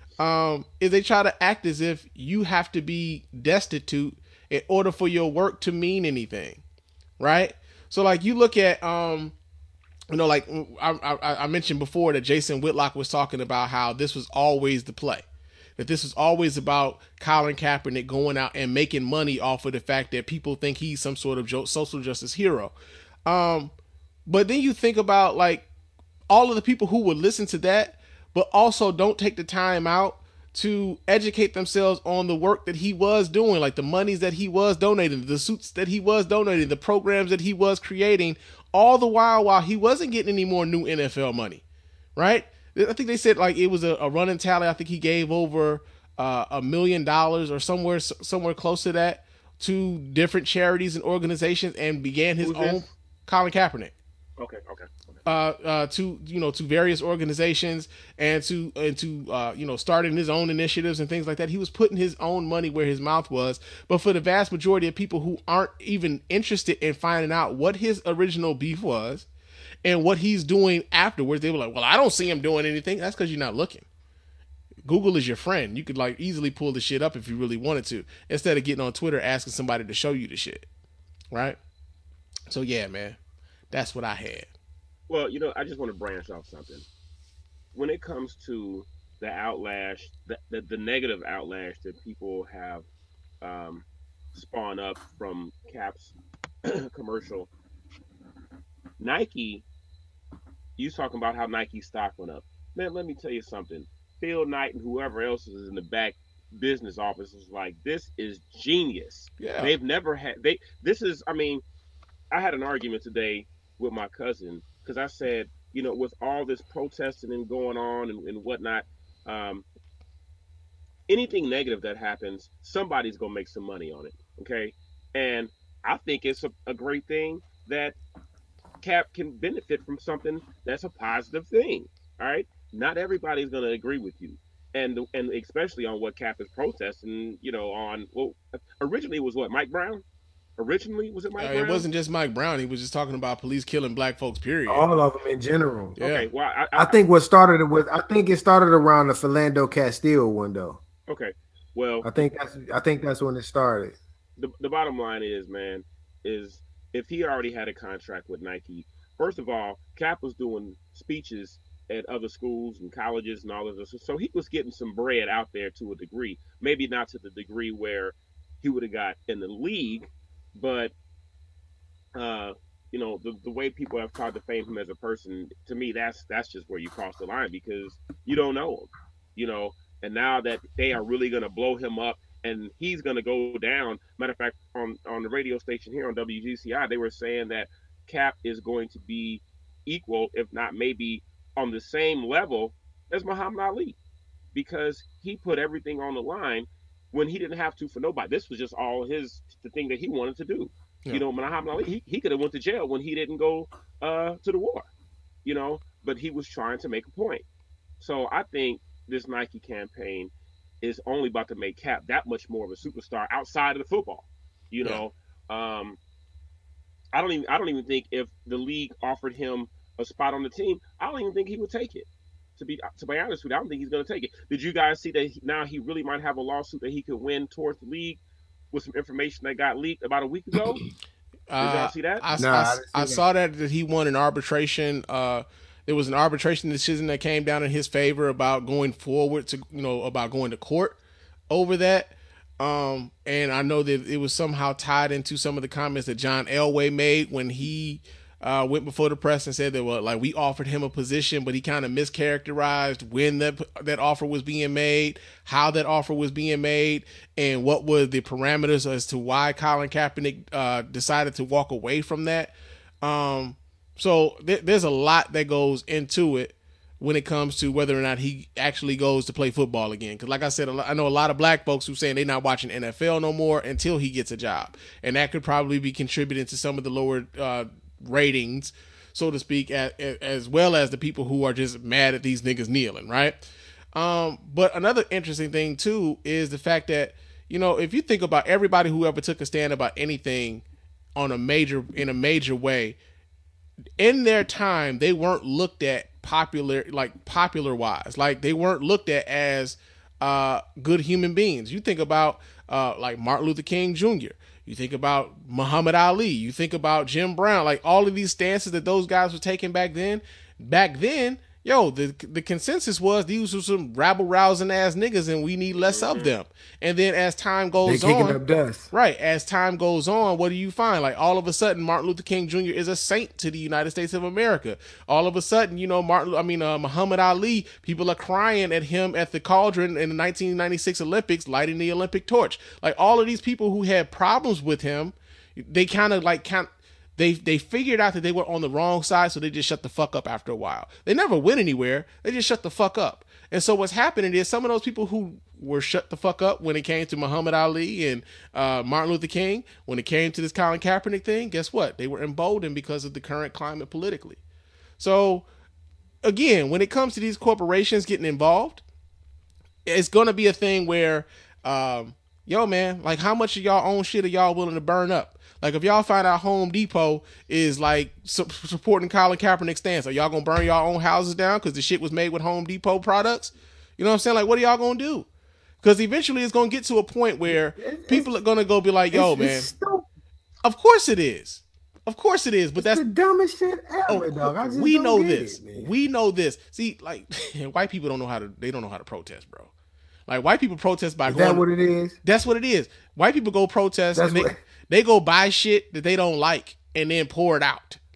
um, is they try to act as if you have to be destitute in order for your work to mean anything, right? So like you look at um you know, like I, I, I mentioned before that Jason Whitlock was talking about how this was always the play, that this was always about Colin Kaepernick going out and making money off of the fact that people think he's some sort of jo- social justice hero. Um, but then you think about like all of the people who would listen to that, but also don't take the time out to educate themselves on the work that he was doing, like the monies that he was donating, the suits that he was donating, the programs that he was creating, all the while while he wasn't getting any more new N F L money, right? I think they said like it was a, a running tally. I think he gave over uh, a million dollars or somewhere somewhere close to that to different charities and organizations, and began his
Who's
own.
this?
Colin Kaepernick.
Okay, okay, okay.
Uh, uh, to you know, to various organizations and to and to uh, you know, starting his own initiatives and things like that. He was putting his own money where his mouth was. But for the vast majority of people who aren't even interested in finding out what his original beef was and what he's doing afterwards, they were like, "Well, I don't see him doing anything." That's because you're not looking. Google is your friend. You could like easily pull the shit up if you really wanted to, instead of getting on Twitter asking somebody to show you the shit, right? So yeah, man, that's what I had.
Well, you know, I just want to branch off something. When it comes to the outlash, the, the, the negative outlash that people have um, spawned up from Cap's commercial, Nike, you talking about how Nike stock went up. Man, let me tell you something. Phil Knight and whoever else is in the back business office is like, this is genius.
Yeah.
They've never had, they, this is, I mean, I had an argument today with my cousin because I said, you know, with all this protesting and going on and, and whatnot, um, anything negative that happens, somebody's gonna make some money on it. Okay, and I think it's a, a great thing that Cap can benefit from something that's a positive thing. All right, not everybody's gonna agree with you, and and especially on what Cap is protesting. You know, on well, originally it was what Mike Brown. Originally, was it Mike
Uh,
Brown?
it wasn't just Mike Brown. He was just talking about police killing black folks. Period.
All of them in general.
Yeah.
Okay, well, I,
I think what started it with I think it started around the Philando Castile window.
okay, well,
I think that's I think that's when it started.
the, the bottom line is, man, is if he already had a contract with Nike, first of all, Cap was doing speeches at other schools and colleges and all of this, so he was getting some bread out there to a degree. Maybe not to the degree where he would have got in the league, but uh, you know, the, the way people have tried to fame him as a person, to me, that's that's just where you cross the line because you don't know him, you know. And now that they are really going to blow him up and he's going to go down. Matter of fact, on on the radio station here on W G C I, they were saying that Cap is going to be equal, if not maybe on the same level as Muhammad Ali, because he put everything on the line when he didn't have to for nobody. This was just all his the thing that he wanted to do.
Yeah.
You know, Muhammad Ali, he, he could have went to jail when he didn't go uh, to the war. You know, but he was trying to make a point. So I think this Nike campaign is only about to make Cap that much more of a superstar outside of the football. You know, yeah. um, I don't even I don't even think if the league offered him a spot on the team, I don't even think he would take it. To be to be honest with you, I don't think he's going to take it. Did you guys see that he, now he really might have a lawsuit that he could win towards the league with some information that got leaked about a week ago? Did
Uh,
y'all see that?
I,
Nah,
I-
I didn't see
I
that.
saw that that he won an arbitration. Uh, there was an arbitration decision that came down in his favor about going forward to, you know, about going to court over that. Um, and I know that it was somehow tied into some of the comments that John Elway made when he uh, went before the press and said that, well, like we offered him a position, but he kind of mischaracterized when that that offer was being made, how that offer was being made, and what were the parameters as to why Colin Kaepernick uh, decided to walk away from that. Um, so th- there's a lot that goes into it when it comes to whether or not he actually goes to play football again. Because like I said, a lo- I know a lot of black folks who saying they're not watching N F L no more until he gets a job. And that could probably be contributing to some of the lower uh, ratings, so to speak, as, as well as the people who are just mad at these niggas kneeling, right? Um, but another interesting thing, too, is the fact that, you know, if you think about everybody who ever took a stand about anything on a major in a major way, in their time, they weren't looked at popular, like popular wise, like they weren't looked at as uh, good human beings. You think about uh, like Martin Luther King Junior You think about Muhammad Ali. You think about Jim Brown. Like all of these stances that those guys were taking back then. Back then, yo, the the consensus was these were some rabble rousing ass niggas, and we need less of them. And then as time
They
goes
kicking
on,
up dust.
right, as time goes on, what do you find? Like all of a sudden, Martin Luther King Junior is a saint to the United States of America. All of a sudden, you know, Martin, I mean, uh, Muhammad Ali, people are crying at him at the Cauldron in the nineteen ninety-six Olympics, lighting the Olympic torch. Like all of these people who had problems with him, they kind of like kind. They they figured out that they were on the wrong side, so they just shut the fuck up after a while. They never went anywhere. They just shut the fuck up. And so what's happening is some of those people who were shut the fuck up when it came to Muhammad Ali and uh, Martin Luther King, when it came to this Colin Kaepernick thing, guess what? They were emboldened because of the current climate politically. So again, when it comes to these corporations getting involved, it's going to be a thing where, um, yo, man, like how much of y'all own shit are y'all willing to burn up? Like if y'all find out Home Depot is like su- supporting Colin Kaepernick's stance, are y'all gonna burn y'all own houses down because the shit was made with Home Depot products? You know what I'm saying? Like what are y'all gonna do? Because eventually it's gonna get to a point where people are gonna go be like, yo,
It's-
man,
it's stupid.
of course it is. Of course it is. But
That's
that's
the dumbest shit ever,
oh,
dog. I just
we
don't
know
get
this.
it, man.
we know this. See, like white people don't know how to they don't know how to protest, bro. Like white people protest by
Is
going
that what it is?
That's what it is. White people go protest
That's
and they,
what-
they go buy shit that they don't like and then pour it out.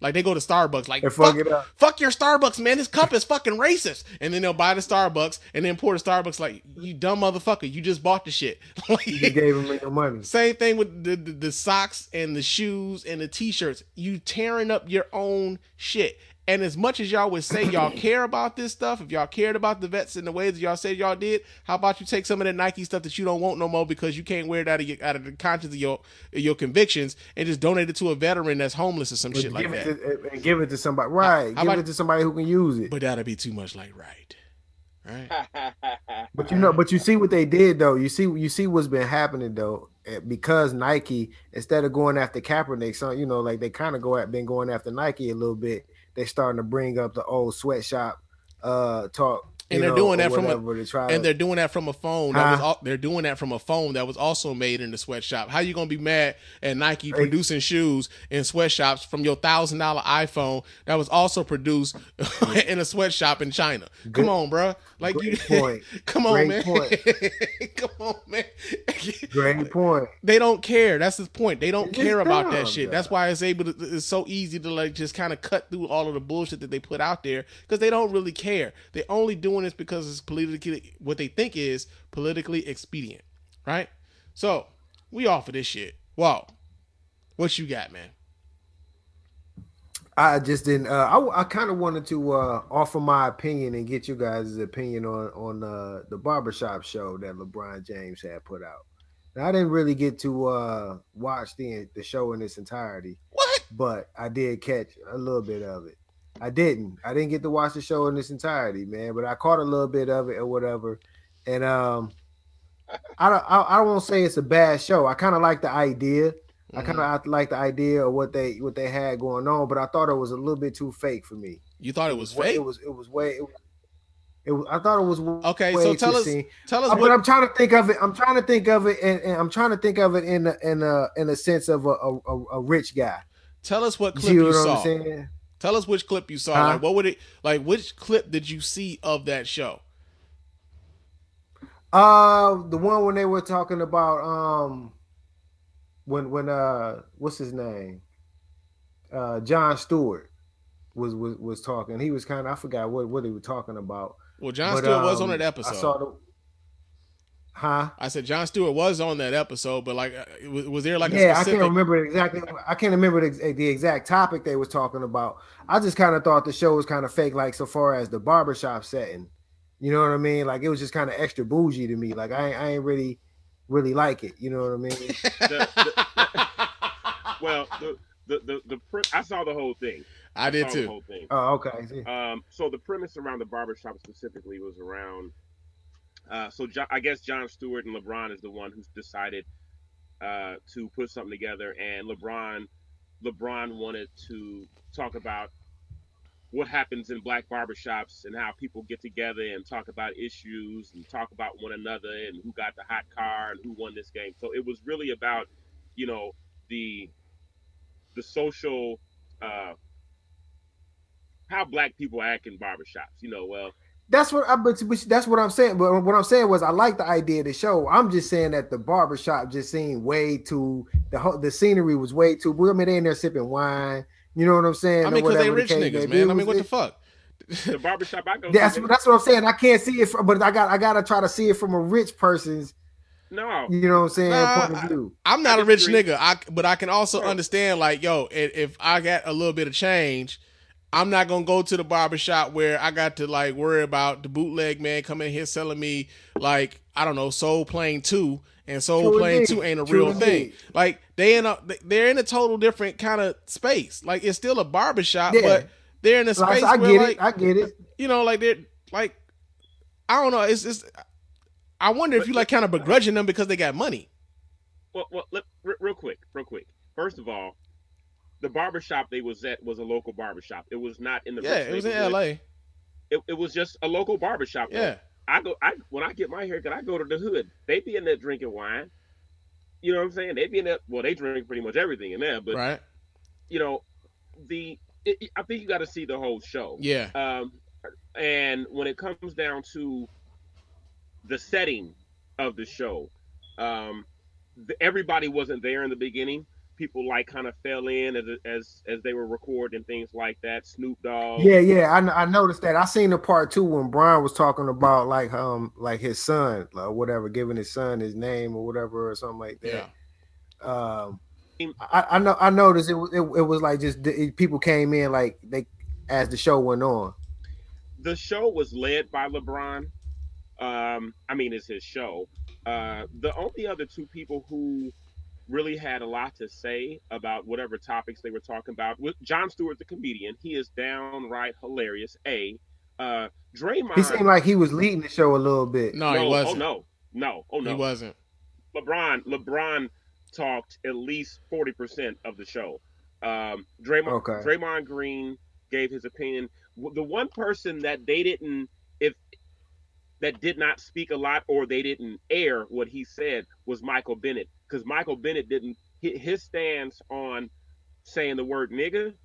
Like they go to Starbucks, like
And
fuck,
fuck it up.
fuck your Starbucks, man. This cup is fucking racist. And then they'll buy the Starbucks and then pour the Starbucks. Like you dumb motherfucker, you just bought the shit. Like,
You just gave him your money.
same thing with the, the the socks and the shoes and the t-shirts. You tearing up your own shit. And as much as y'all would say y'all care about this stuff, if y'all cared about the vets in the ways that y'all said y'all did, how about you take some of that Nike stuff that you don't want no more because you can't wear it out of your, out of the conscience of your your convictions and just donate it to a veteran that's homeless or some shit like
give
that.
it to, and give it to somebody. Right.
how
give
about-
it to somebody who can use it.
But that'll be too much like right. Right.
But you know, but you see what they did though. You see, you see what's been happening though, eh, because Nike, instead of going after Kaepernick, so you know, like they kind of go at been going after Nike a little bit. They're starting to bring up the old sweatshop uh, talk,
And
you
they're
know,
doing
or
that from a
whatever to try
and
to-
they're doing that from a phone that was
Huh?
al- they're doing that from a phone that was also made in the sweatshop. How you gonna be mad at Nike producing shoes in sweatshops from your thousand dollar iPhone that was also produced in a sweatshop in China?
Good-
Come on, bro. Like
great
you,
point.
come on,
Great
man.
point.
Come on, man.
Great point.
They don't care. That's the point. They don't
It's
care about that
dumb,
shit.
though.
That's why it's able to. It's so easy to like just kind of cut through all of the bullshit that they put out there because they don't really care. They're only doing this because it's politically what they think is politically expedient, right? So we offer this shit. Wow, what you got, man?
I just didn't. Uh, I I kind of wanted to uh, offer my opinion and get you guys' opinion on on uh, the barbershop show that LeBron James had put out. Now, I didn't really get to uh, watch the the show in its entirety,
What?
but I did catch a little bit of it. I didn't. I didn't get to watch the show in its entirety, man. But I caught a little bit of it or whatever. And um, I don't. I, I won't say it's a bad show. I kind of like the idea. I kind of like the idea of what they what they had going on, but I thought it was a little bit too fake for me.
You thought it was
way-
fake?
It was. It was way. It was. It was I thought it was
Okay,
way
so tell
too
us,
seen.
tell us
Uh, but
what.
I'm trying to think of it. I'm trying to think of it, and, and I'm trying to think of it in a, in a in a sense of a a, a rich guy.
Tell us what
You
clip
see
you
what
saw.
I'm saying?
Tell us which clip you saw.
Huh?
Like, what would it like? Which clip did you see of that show?
Uh, the one when they were talking about um, when when uh, what's his name? Uh, John Stewart was was was talking. He was kind of I forgot what what he was talking about.
Well, John
But,
Stewart was on
um,
that episode.
I saw the. Huh?
I said John Stewart was on that episode, but like, uh, was, was there like a
Yeah, I
specific?
can't remember exactly. I can't remember the, the exact topic they was talking about. I just kind of thought the show was kind of fake, like so far as the barbershop setting. You know what I mean? Like it was just kind of extra bougie to me. Like I, ain't- I ain't really, really like it. You know what I mean?
The- the- well, the the the, the pre- I saw the whole thing.
I did
saw the
too.
whole thing.
Oh, okay.
Um, so the premise around the barbershop specifically was around. Uh, so Jo- I guess John Stewart and LeBron is the one who's decided uh, to put something together, and LeBron, LeBron wanted to talk about what happens in black barbershops and how people get together and talk about issues and talk about one another and who got the hot car and who won this game. So it was really about, you know, the the social. Uh, how black people act in barbershops, you know, well,
That's what I. But, but that's what I'm saying. But what I'm saying was, I like the idea of the show. I'm just saying that the barbershop just seemed way too. The whole the scenery was way too. I mean, they in there sipping wine. You know what I'm saying?
I
or
mean, because they
whatever the
rich
case may
niggas,
be.
man.
It
I mean,
was-
what the
it-
fuck?
the barbershop I go
That's
to,
that's what I'm saying. I can't see it, from, but I got I got to try to see it from a rich person's.
no,
You know what I'm saying?
Nah,
point of view.
I'm not
I
a rich
disagree.
nigga, I but I can also
Right.
understand like, yo, if, if I got a little bit of change, I'm not gonna go to the barbershop where I got to like worry about the bootleg man coming in here selling me like, I don't know, Soul Plane two, and Soul
True
Plane
indeed.
two ain't a
True
real thing.
indeed.
Like they in a they're in a total different kind of space. Like it's still a barbershop,
Yeah.
but they're in a
Like,
space
I
where
get
like
it. I get it.
you know, like they're like I don't know, it's it's I wonder if you like kind of begrudging them because they got money.
well, well let, re- real quick, real quick. First of all, the barbershop they was at was a local barbershop. It was not in the
Yeah,
rich
it was in
neighborhood.
L A.
It, it was just a local barbershop. though.
Yeah.
I go, I when I get my haircut, I go to the hood. They be in there drinking wine. You know what I'm saying? They be in there. Well, they drink pretty much everything in there, but
Right.
you know, the it, it- I think you got to see the whole show.
Yeah.
Um, and when it comes down to the setting of the show, um, the, everybody wasn't there in the beginning. people like kind of fell in as as as they were recording and things like that. Snoop Dogg.
Yeah, yeah, I, I noticed that. I seen the part two when Brian was talking about like um like his son or whatever, giving his son his name or whatever or something like that.
Yeah.
Um, I, I know I noticed it was it, it was like just it, people came in like they as the show went on.
The show was led by LeBron. Um, I mean, it's his show. Uh, the only other two people who really had a lot to say about whatever topics they were talking about was Jon Stewart, the comedian. He is downright hilarious. A. Uh, Draymond.
He seemed like he was leading the show a little bit.
No,
no,
he
oh
wasn't.
no, no, oh no,
He wasn't.
LeBron. LeBron talked at least forty percent of the show. Um, Draymond,
Okay.
Draymond Green gave his opinion. The one person that they didn't, if that did not speak a lot or they didn't air what he said was Michael Bennett, because Michael Bennett didn't his stance on saying the word nigga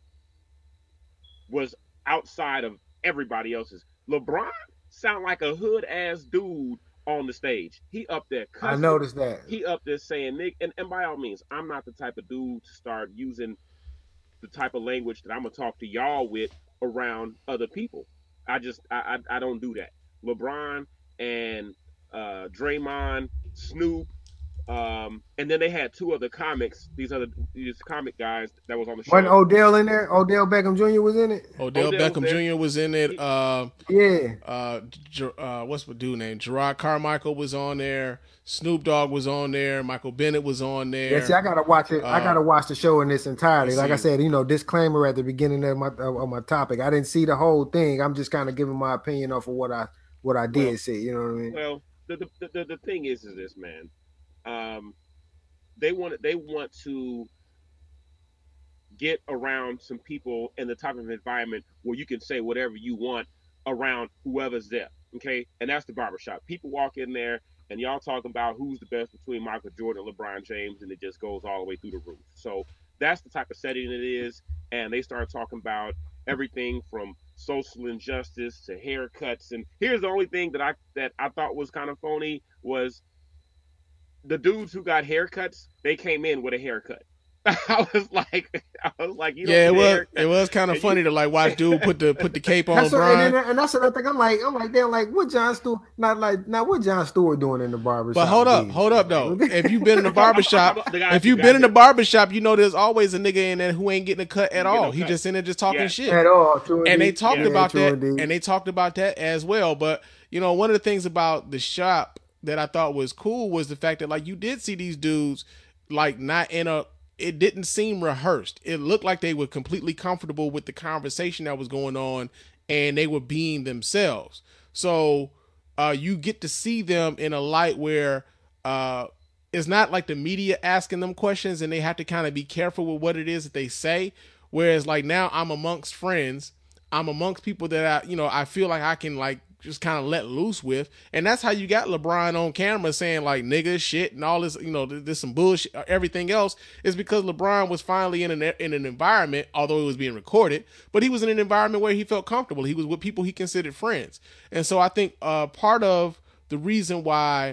was outside of everybody else's. LeBron sound like a hood ass dude on the stage. He up there cussing.
I noticed that.
He up there saying nigga, and, and by all means, I'm not the type of dude to start using the type of language that I'm gonna talk to y'all with around other people. I just I I, I don't do that. LeBron and uh, Draymond, Snoop, um, and then they had two other comics. These other these comic guys that was on the show.
Wasn't Odell in there? Odell Beckham Junior was in it.
Odell,
Odell
Beckham
was there.
Junior was in it. Uh,
Yeah.
uh, Ger- uh, what's the dude name? Gerard Carmichael was on there. Snoop Dogg was on there. Michael Bennett was on there.
Yeah, see, I gotta watch it. I
Uh,
gotta watch the show in its entirety.
let's
Like I
see.
said, you know, disclaimer at the beginning of my of my topic. I didn't see the whole thing. I'm just kind of giving my opinion off of what I what I did
Well-
see. You know what I mean?
Well, the the, the the thing is, is this man? Um, they want they want to get around some people in the type of environment where you can say whatever you want around whoever's there. Okay, and that's the barbershop. People walk in there and y'all talking about who's the best between Michael Jordan and LeBron James, and it just goes all the way through the roof. So that's the type of setting it is, and they start talking about everything from social injustice to haircuts. And here's the only thing that I that I thought was kind of phony was the dudes who got haircuts. They came in with a haircut. I was like, I was like, you don't
yeah, it
need a
was
haircut.
it was kind of
And
funny
you-
to like watch dude put the put the cape on
That's what, and,
Brian.
then, and that's what I think. I'm like, I'm like, damn, like what John Stewart? Not like, now what John Stewart doing in the barbershop?
But hold up,
these
hold up
days?
though. If you've been in the barbershop,
The guys
if
who
you've
got
been in the
it.
barbershop, you know there's always a nigga in there who ain't getting a cut at
Get
all.
no
He
cut.
just in there just talking
Yeah.
shit.
At all, true
And they
indeed.
talked
Yeah,
about
true
that,
indeed.
and they talked about that as well. But you know, one of the things about the shop that I thought was cool was the fact that like you did see these dudes like not in a. It didn't seem rehearsed. It looked like they were completely comfortable with the conversation that was going on, and they were being themselves. So uh, you get to see them in a light where uh, it's not like the media asking them questions, and they have to kind of be careful with what it is that they say. Whereas like now I'm amongst friends, I'm amongst people that I, you know, I feel like I can like just kind of let loose with. And that's how you got LeBron on camera saying like nigga shit and all this, you know, there's some bullshit. Everything else is because LeBron was finally in an, in an environment, although it was being recorded, but he was in an environment where he felt comfortable. He was with people he considered friends. And so I think uh, part of the reason why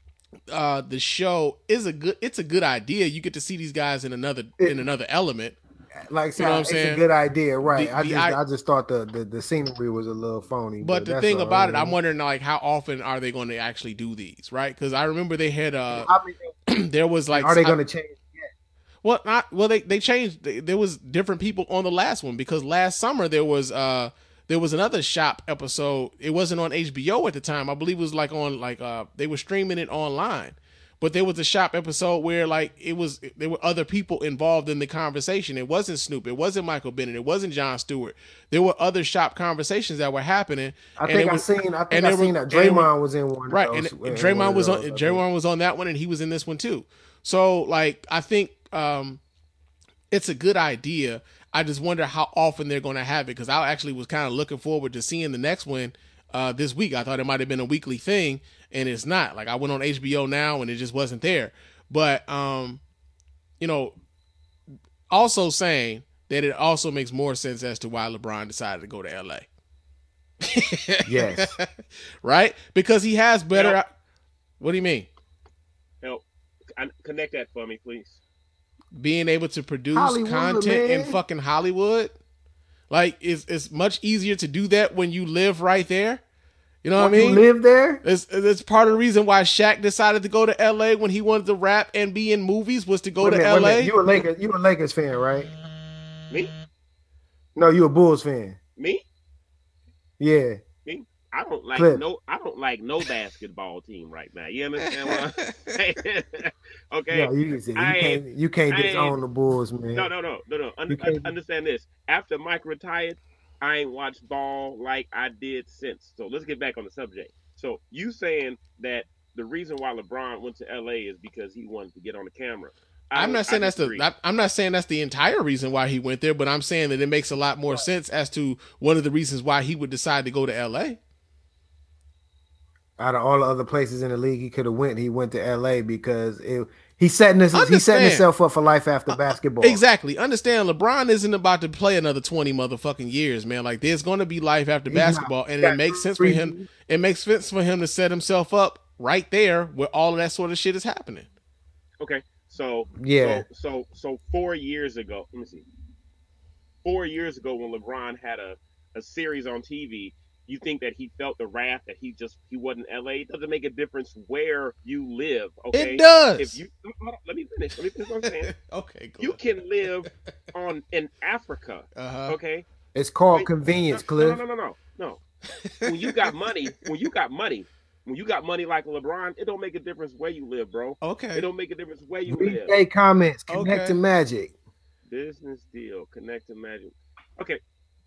uh, the show is a good, it's a good idea. You get to see these guys in another, in another element.
Like, so
You know what I'm
it's
saying?
a good idea, right?
The-
I
the
just,
I-
I just thought the, the the scenery was a little phony.
But the
that's
thing
all.
about it, I'm wondering like how often are they going to actually do these, right? Because I remember they had uh,
I mean,
there was like
are they
I-
going to change?
well not well they they changed. They- There was different people on the last one because last summer there was uh there was another shop episode. It wasn't on H B O at the time. I believe it was like on like uh they were streaming it online. But there was a shop episode where like it was there were other people involved in the conversation. It wasn't Snoop, it wasn't Michael Bennett, it wasn't Jon Stewart. There were other shop conversations that were happening.
I
and
think
it
I
was-
seen. I think
and
I
there
seen
were-
that
and there were-
Draymond was in one.
Right,
of
and
those, in one
Draymond
of
was on
those, I think.
Draymond was on that one, and he was in this one too. So, like, I think um, it's a good idea. I just wonder how often they're going to have it because I actually was kind of looking forward to seeing the next one uh, this week. I thought it might have been a weekly thing, and it's not. Like, I went on H B O now, and it just wasn't there. But um, you know, also saying that it also makes more sense as to why LeBron decided to go to L A.
Yes.
Right? Because he has better.
Yeah.
What do you mean?
Help, I- connect that for me, please.
being able to produce
Hollywood,
content in
man.
fucking Hollywood. Like, it's, it's much easier to do that when you live right there. You know what I
You
mean?
live there?
It's, it's part of the reason why Shaq decided to go to L A when he wanted to rap and be in movies was to go
Wait a
to
minute, wait a
L A.
minute. You a Lakers, you a Lakers fan, right?
Me?
No, you a Bulls fan.
Me?
Yeah.
Me? I don't like
Cliff.
no. I don't like no basketball team right now. You understand what I'm saying? Okay.
Yeah, you, can say, you
I
can't you can't
I
disown
ain't-
the Bulls, man.
No, no, no, no, no. Un-
You can't-
un- understand this. After Mike retired, I ain't watched ball like I did since. So let's get back on the subject. So you saying that the reason why LeBron went to L A is because he wanted to get on the camera. I
I'm
don't-
not saying
I
that's the.
disagree.
Not, I'm not saying that's the entire reason why he went there, but I'm saying that it makes a lot more sense as to one of the reasons why he would decide to go to L A.
Out of all the other places in the league he could have went, he went to L A because it, he's setting this, he's setting
Understand.
himself up for life after basketball.
Exactly. Understand, LeBron isn't about to play another twenty motherfucking years, man. Like, there's going to be life after
He's not.
basketball, and
He got
it makes sense for
three-
him. It makes sense for him to set himself up right there where all of that sort of shit is happening.
Okay, so
Yeah.
so so so four years ago, let me see. Four years ago, when LeBron had a, a series on T V, you think that he felt the wrath that he just he wasn't in L A? It doesn't make a difference where you live. Okay,
It does.
If you hold on, let me finish. Let me finish what I'm saying.
Okay, go
You can live on in Africa.
Uh-huh.
Okay,
It's called
Wait,
convenience,
no,
Cliff.
No, no, no, no, no. When you got money, when you got money, when you got money like LeBron, it don't make a difference where you live, bro.
Okay.
It don't make a difference where you
Read
live.
Jay comments. Connect
Okay.
to Magic.
Business deal, connect to Magic. Okay,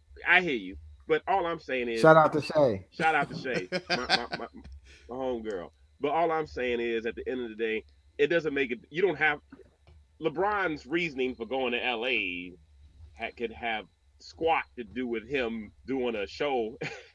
I hear you, but all I'm saying is
Shout out to Shay.
shout out to Shay, my, my, my, my homegirl. But all I'm saying is, at the end of the day, it doesn't make it. You don't have LeBron's reasoning for going to L A ha- could have squat to do with him doing a show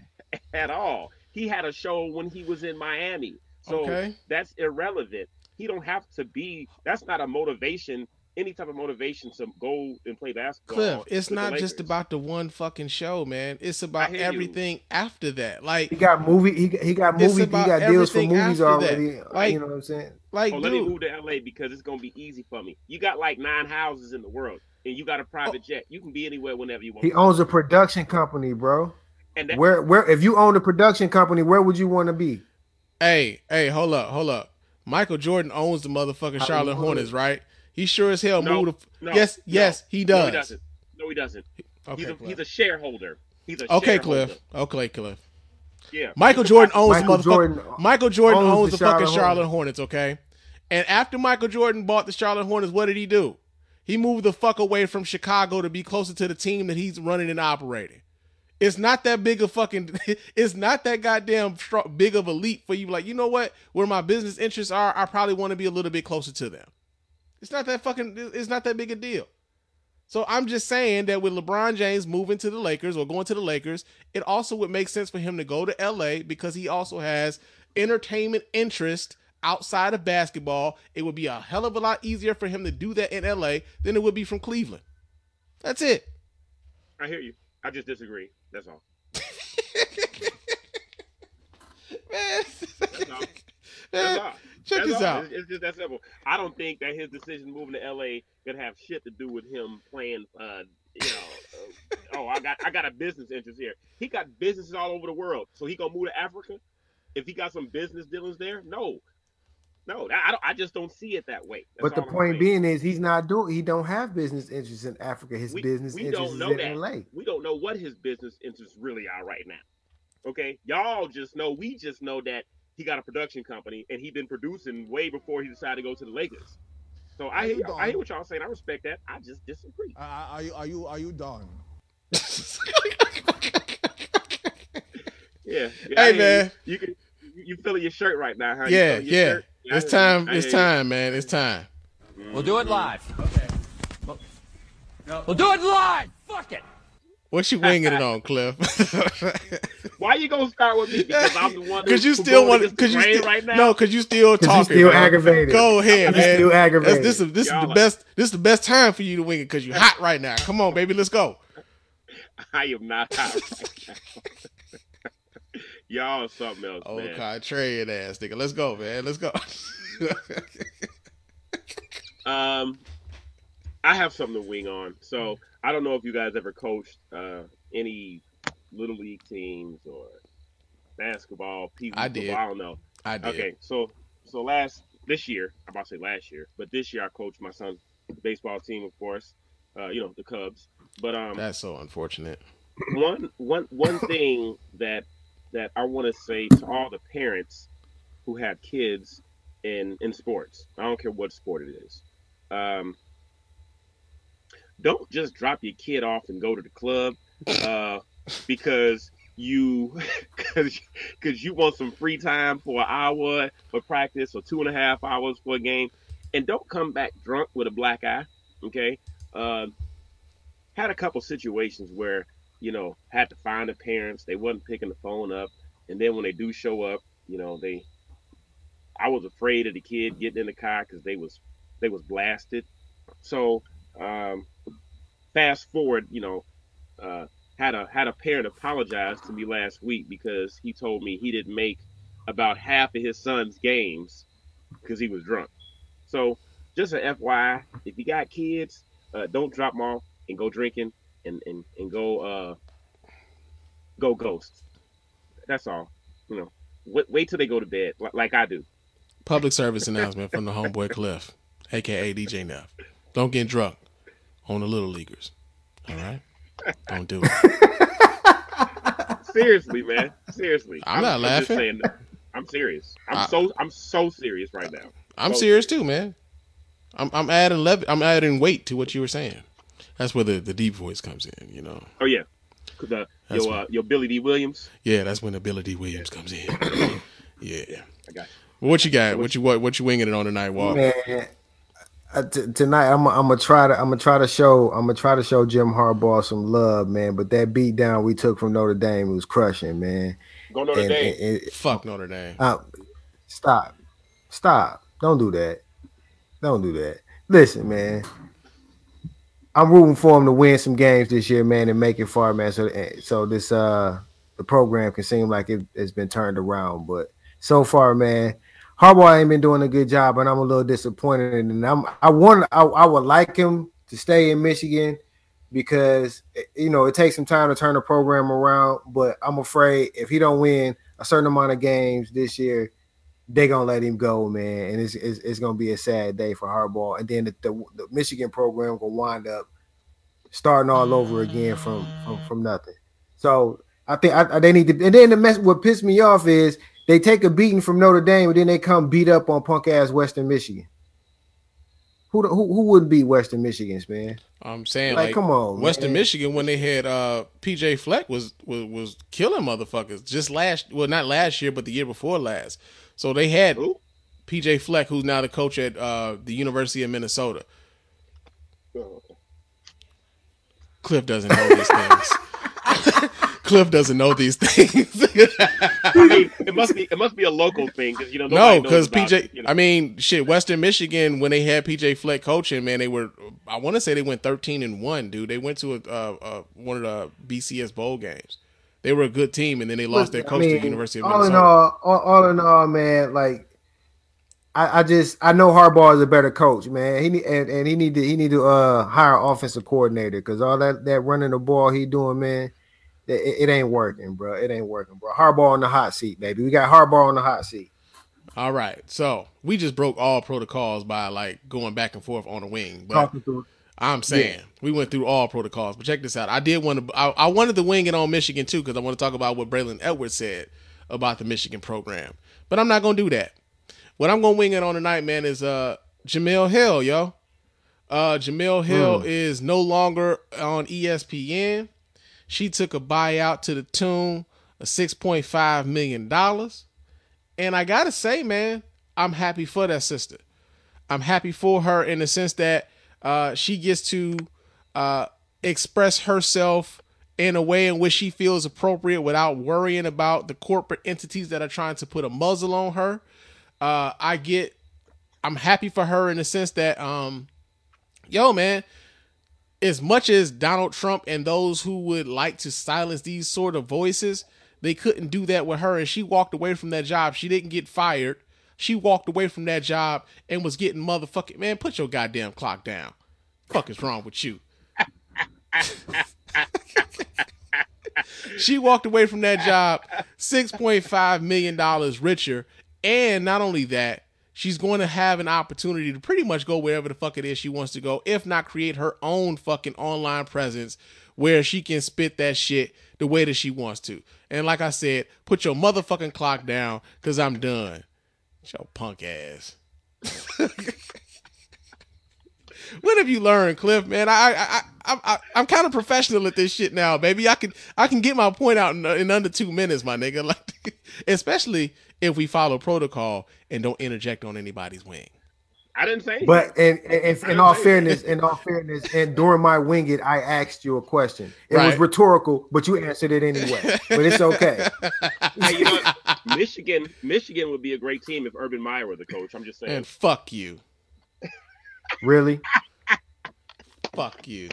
at all. He had a show when he was in Miami, so
Okay.
that's irrelevant. He don't have to be. That's not a motivation. Any type of motivation to go and play basketball.
Cliff, it's
with the
not just
Lakers.
about the one fucking show, man. It's about
hear you.
everything after that. Like,
He got movie. He, he got
It's
movie. He
about
got deals for
everything
movies
after that.
already.
Like-
you know what I'm saying?
like,
Oh, let me
dude.
move to L A because it's gonna be easy for me. You got like nine houses in the world, and you got a private jet. You can be anywhere whenever you want.
He owns a production company, bro.
and that,
Where, where? If you own a production company, where would you want to be?
Hey, hey, hold up, hold up. Michael Jordan owns the motherfucking Charlotte
Hollywood.
Hornets, right? He sure as hell
no,
moved.
no,
yes,
no,
yes, he
No,
does.
he doesn't. No, he doesn't.
Okay,
he's, a,
Cliff.
he's a shareholder. He's a
Okay,
shareholder.
Cliff. Okay, Cliff.
Yeah.
Michael Jordan owns
Michael
the motherfucker.
Jordan
Michael Jordan
owns
owns,
the
the, fucking
Charlotte
Charlotte Hornets. Okay, and after Michael Jordan bought the Charlotte Hornets, what did he do? He moved the fuck away from Chicago to be closer to the team that he's running and operating. It's not that big of fucking. It's not that goddamn str- big of a leap for you. Like, you know what? Where my business interests are, I probably want to be a little bit closer to them. It's not that fucking. It's not that big a deal. So I'm just saying that with LeBron James moving to the Lakers or going to the Lakers, it also would make sense for him to go to L A because he also has entertainment interest outside of basketball. It would be a hell of a lot easier for him to do that in L A than it would be from Cleveland. That's it.
I hear you. I just disagree. That's all.
Man,
That's all.
man,
That's all.
check
That's
this
all.
out.
It's, it's just that simple. I don't think that his decision moving to L A could have shit to do with him playing. Uh, you know, uh, oh, I got I got a business interest here. He got businesses all over the world, so he gonna move to Africa? If he got some business dealings there, no, no, I don't, I just don't see it that way. That's
But the
all I'm
point
saying.
being is he's not doing. He don't have business interests in Africa. His
we,
business
we
interests
don't
is
know
in
that.
L A.
We don't know what his business interests really are right now. Okay, y'all just know. We just know that he got a production company and he been producing way before he decided to go to the Lakers. So I hear, I hear what y'all saying. I respect that. I just disagree.
Uh, are you are you are you done?
Yeah. yeah I
Hey,
hear
man.
you, you can you, you feeling your shirt right now, huh? You
Yeah,
feeling your
yeah.
shirt? I
It's
hear you.
time.
I
It's
hear you.
time, man. It's time.
We'll do it live. Okay. We'll do it live. Fuck it.
What you winging it on, Cliff?
Why you gonna start with me? Because I'm the one.
Because you
who
still
going
want.
against
Because
the
you
grain
still
right now.
no. Because you still
'Cause
talking.
he's still
bro.
aggravated.
Go ahead,
He's
man.
still
That's-
aggravated.
This is this is the
Y'all are-
best. This is the best time for you to wing it because you're hot right now. Come on, baby, let's go.
I am not hot right now. Y'all are something else,
Oh,
man.
contrarian ass nigga. Let's go, man. Let's go.
Um, I have something to wing on. So I don't know if you guys ever coached uh, any little league teams or basketball, Pee Wee
I
football.
did.
I don't know.
I did.
Okay, so so last this year, I'm about to say last year, but this year I coached my son's baseball team, of course. Uh, you know, the Cubs. But um,
That's so unfortunate.
one one one thing that that I want to say to all the parents who have kids in in sports. I don't care what sport it is. Um, don't just drop your kid off and go to the club uh, because you because because you want some free time for an hour for practice or two and a half hours for a game, and don't come back drunk with a black eye. Okay, uh, had a couple situations where you know had to find the parents. They wasn't picking the phone up, and then when they do show up, you know they. I was afraid of the kid getting in the car because they was they was blasted. So um, fast forward, you know, uh, had a had a parent apologize to me last week because he told me he didn't make about half of his son's games because he was drunk. So just an F Y I, if you got kids, uh, don't drop them off and go drinking and and and go uh, go ghost. That's all. You know, wait, wait till they go to bed like, like I do.
Public service announcement from the homeboy Cliff, aka D J Neff. Don't get drunk on the little leaguers. All right, don't do it.
Seriously, man. Seriously.
I'm not
I'm
laughing.
Just saying, I'm serious. I'm
I-
so I'm so serious right now.
I'm
So
serious too, man. I'm I'm adding lev- I'm adding weight to what you were saying. That's where the, the deep voice comes in, you know.
Oh yeah. The,
That's
your uh,
what-
your Billy D. Williams.
Yeah, that's when the Billy D. Williams comes in. Yeah.
I got you.
Well, what you got? What you what what you winging it on tonight, Walt?
Man, uh, t- tonight I'm I'm gonna try to I'm gonna try to show I'm gonna try to show Jim Harbaugh some love, man. But that beat down we took from Notre Dame was crushing, man.
Go Notre
And-
Dame.
and- and-
Fuck Notre Dame.
uh, stop, stop! Don't do that. Don't do that. Listen, man. I'm rooting for him to win some games this year, man, and make it far, man. So, so this uh the program can seem like it, it's been turned around, but so far, man, Harbaugh ain't been doing a good job, and I'm a little disappointed. And I'm I want I, I would like him to stay in Michigan because you know it takes some time to turn the program around. But I'm afraid if he don't win a certain amount of games this year, they gonna let him go, man, and it's it's, it's gonna be a sad day for Harbaugh. And then the, the, the Michigan program gonna wind up starting all over again from from, from nothing. So I think I, they need to. And then the mess. What pissed me off is they take a beating from Notre Dame, and then they come beat up on punk ass Western Michigan. Who who who wouldn't beat Western Michigan's, man?
I'm saying
Like,
like,
come on,
Western
man.
Michigan when they had uh P J Fleck was, was was killing motherfuckers just last well not last year but the year before last. So they had
Who?
P J Fleck, who's now the coach at uh the University of Minnesota.
Oh, okay.
Cliff doesn't know these things. Cliff doesn't know these things.
I mean, it must be it must be a local thing because you know
No,
nobody knows
because
about,
P J,
you know.
I mean, shit, Western Michigan, when they had P J Fleck coaching, man, they were, I want to say they went thirteen and one, dude. They went to a, uh, uh, one of the B C S bowl games. They were a good team, and then they lost their
Listen,
coach
I
to
mean,
the University of
all in
Minnesota.
all, all, all in all, man, like I, I just I know Harbaugh is a better coach, man. He need and, and he need to he need to uh hire an offensive coordinator because all that that running the ball he doing, man, it, it ain't working, bro. It ain't working, bro. Harbaugh on the hot seat, baby. We got Harbaugh on the hot seat.
All right, so we just broke all protocols by like going back and forth on the wing, but
Talking to
I'm saying we went through all protocols. But check this out. I did want to. I, I wanted to wing it on Michigan too because I want to talk about what Braylon Edwards said about the Michigan program. But I'm not gonna do that. What I'm gonna wing it on tonight, man, is uh Jamel Hill, yo. Uh, Jamel Hill
Mm.
is no longer on E S P N. She took a buyout to the tune of six point five million dollars, and I gotta say, man, I'm happy for that sister. I'm happy for her in the sense that uh, she gets to uh, express herself in a way in which she feels appropriate without worrying about the corporate entities that are trying to put a muzzle on her. Uh, I get, I'm happy for her in the sense that, um, yo, man, as much as Donald Trump and those who would like to silence these sort of voices, they couldn't do that with her. And she walked away from that job. She didn't get fired. She walked away from that job and was getting motherfucking, man, put your goddamn clock down. Fuck is wrong with you? She walked away from that job six point five million dollars richer. And not only that, she's going to have an opportunity to pretty much go wherever the fuck it is she wants to go, if not create her own fucking online presence where she can spit that shit the way that she wants to. And like I said, put your motherfucking clock down, because I'm done. Your punk ass. What have you learned, Cliff? Man, I, I, I, I I'm kind of professional at this shit now, baby. I can, I can get my point out in, in under two minutes, my nigga. Like, especially if we follow protocol and don't interject on anybody's wing.
I didn't say anything.
But in, in, in, in all fairness, in all fairness, and during my wing it, I asked you a question. It
Right.
was rhetorical, but you answered it anyway. But it's okay.
Hey, you know, Michigan, Michigan would be a great team if Urban Meyer were the coach. I'm just saying.
And fuck you.
Really?
Fuck you.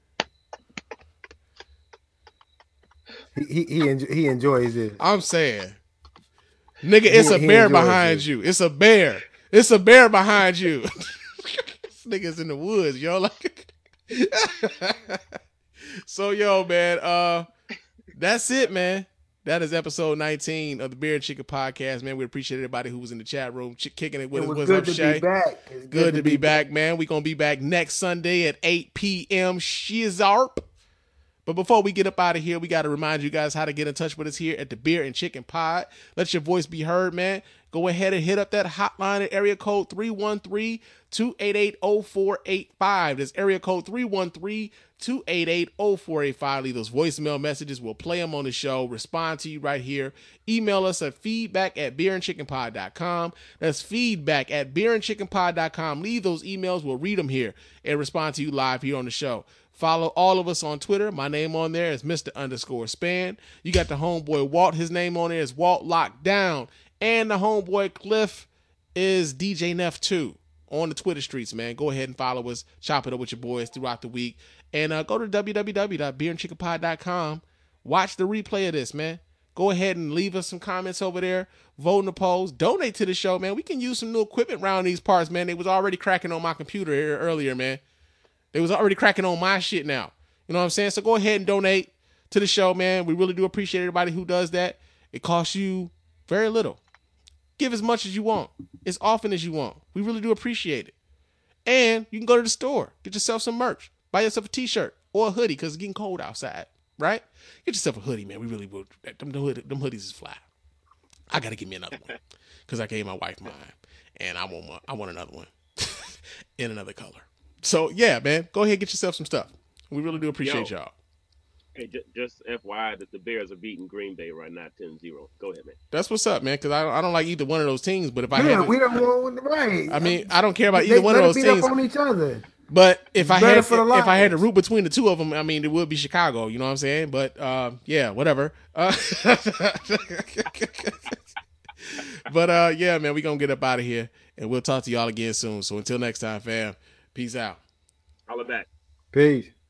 He he he, enjoy, he enjoys it.
I'm saying, nigga, it's
He-
a
he
bear
enjoys
behind
it.
you. It's a bear. It's a bear behind you. This nigga's in the woods, yo. Like, so, yo, man. Uh, that's it, man. That is episode nineteen of the Beer and Chicken Podcast, man. We appreciate everybody who was in the chat room ch- kicking it with
It
us.
was
What's
good
up,
to
Shay?
be back. It's
Good to be back, man. We're going to be back next Sunday at eight p.m. Shizarp. But before we get up out of here, we got to remind you guys how to get in touch with us here at the Beer and Chicken Pod. Let your voice be heard, man. Go ahead and hit up that hotline at area code three one three, two eight eight, zero four eight five. That's area code three one three, two eight eight, zero four eight five. Leave those voicemail messages. We'll play them on the show. Respond to you right here. Email us at feedback at beer and chicken pod dot com. That's feedback at beer and chicken pod dot com. Leave those emails. We'll read them here and respond to you live here on the show. Follow all of us on Twitter. My name on there is Mister underscore Span. You got the homeboy Walt. His name on there is Walt Lockdown. And the homeboy Cliff is D J Neff two on the Twitter streets, man. Go ahead and follow us. Chop it up with your boys throughout the week. And uh, go to w w w dot beer and chicken pod dot com. Watch the replay of this, man. Go ahead and leave us some comments over there. Vote in the polls. Donate to the show, man. We can use some new equipment around these parts, man. They was already cracking on my computer here earlier, man. They was already cracking on my shit now. You know what I'm saying? So go ahead and donate to the show, man. We really do appreciate everybody who does that. It costs you very little. Give as much as you want, as often as you want. We really do appreciate it. And you can go to the store, get yourself some merch, buy yourself a t-shirt or a hoodie because it's getting cold outside, right? Get yourself a hoodie, man. We really would. Them, them hoodies is fly. I got to give me another one because I gave my wife mine, and I want one, I want another one in another color. So, yeah, man, go ahead and get yourself some stuff. We really do appreciate
Yo.
y'all.
Hey, j- just F Y I that the Bears are beating Green Bay right now, ten zero. Go ahead, man.
That's what's up, man, because I, I don't like either one of those teams, but if I
Yeah,
had to,
we don't want right.
I mean, I don't care about
They
either one of
better
those
beat up
teams.
on each other.
But if I
Better
had
for the
if I had to
Lions.
root between the two of them, I mean, it would be Chicago. You know what I'm saying? But uh, yeah, whatever. Uh, but uh, yeah, man, we gonna get up out of here, and we'll talk to y'all again soon. So until next time, fam, peace out.
Holla back.
Peace.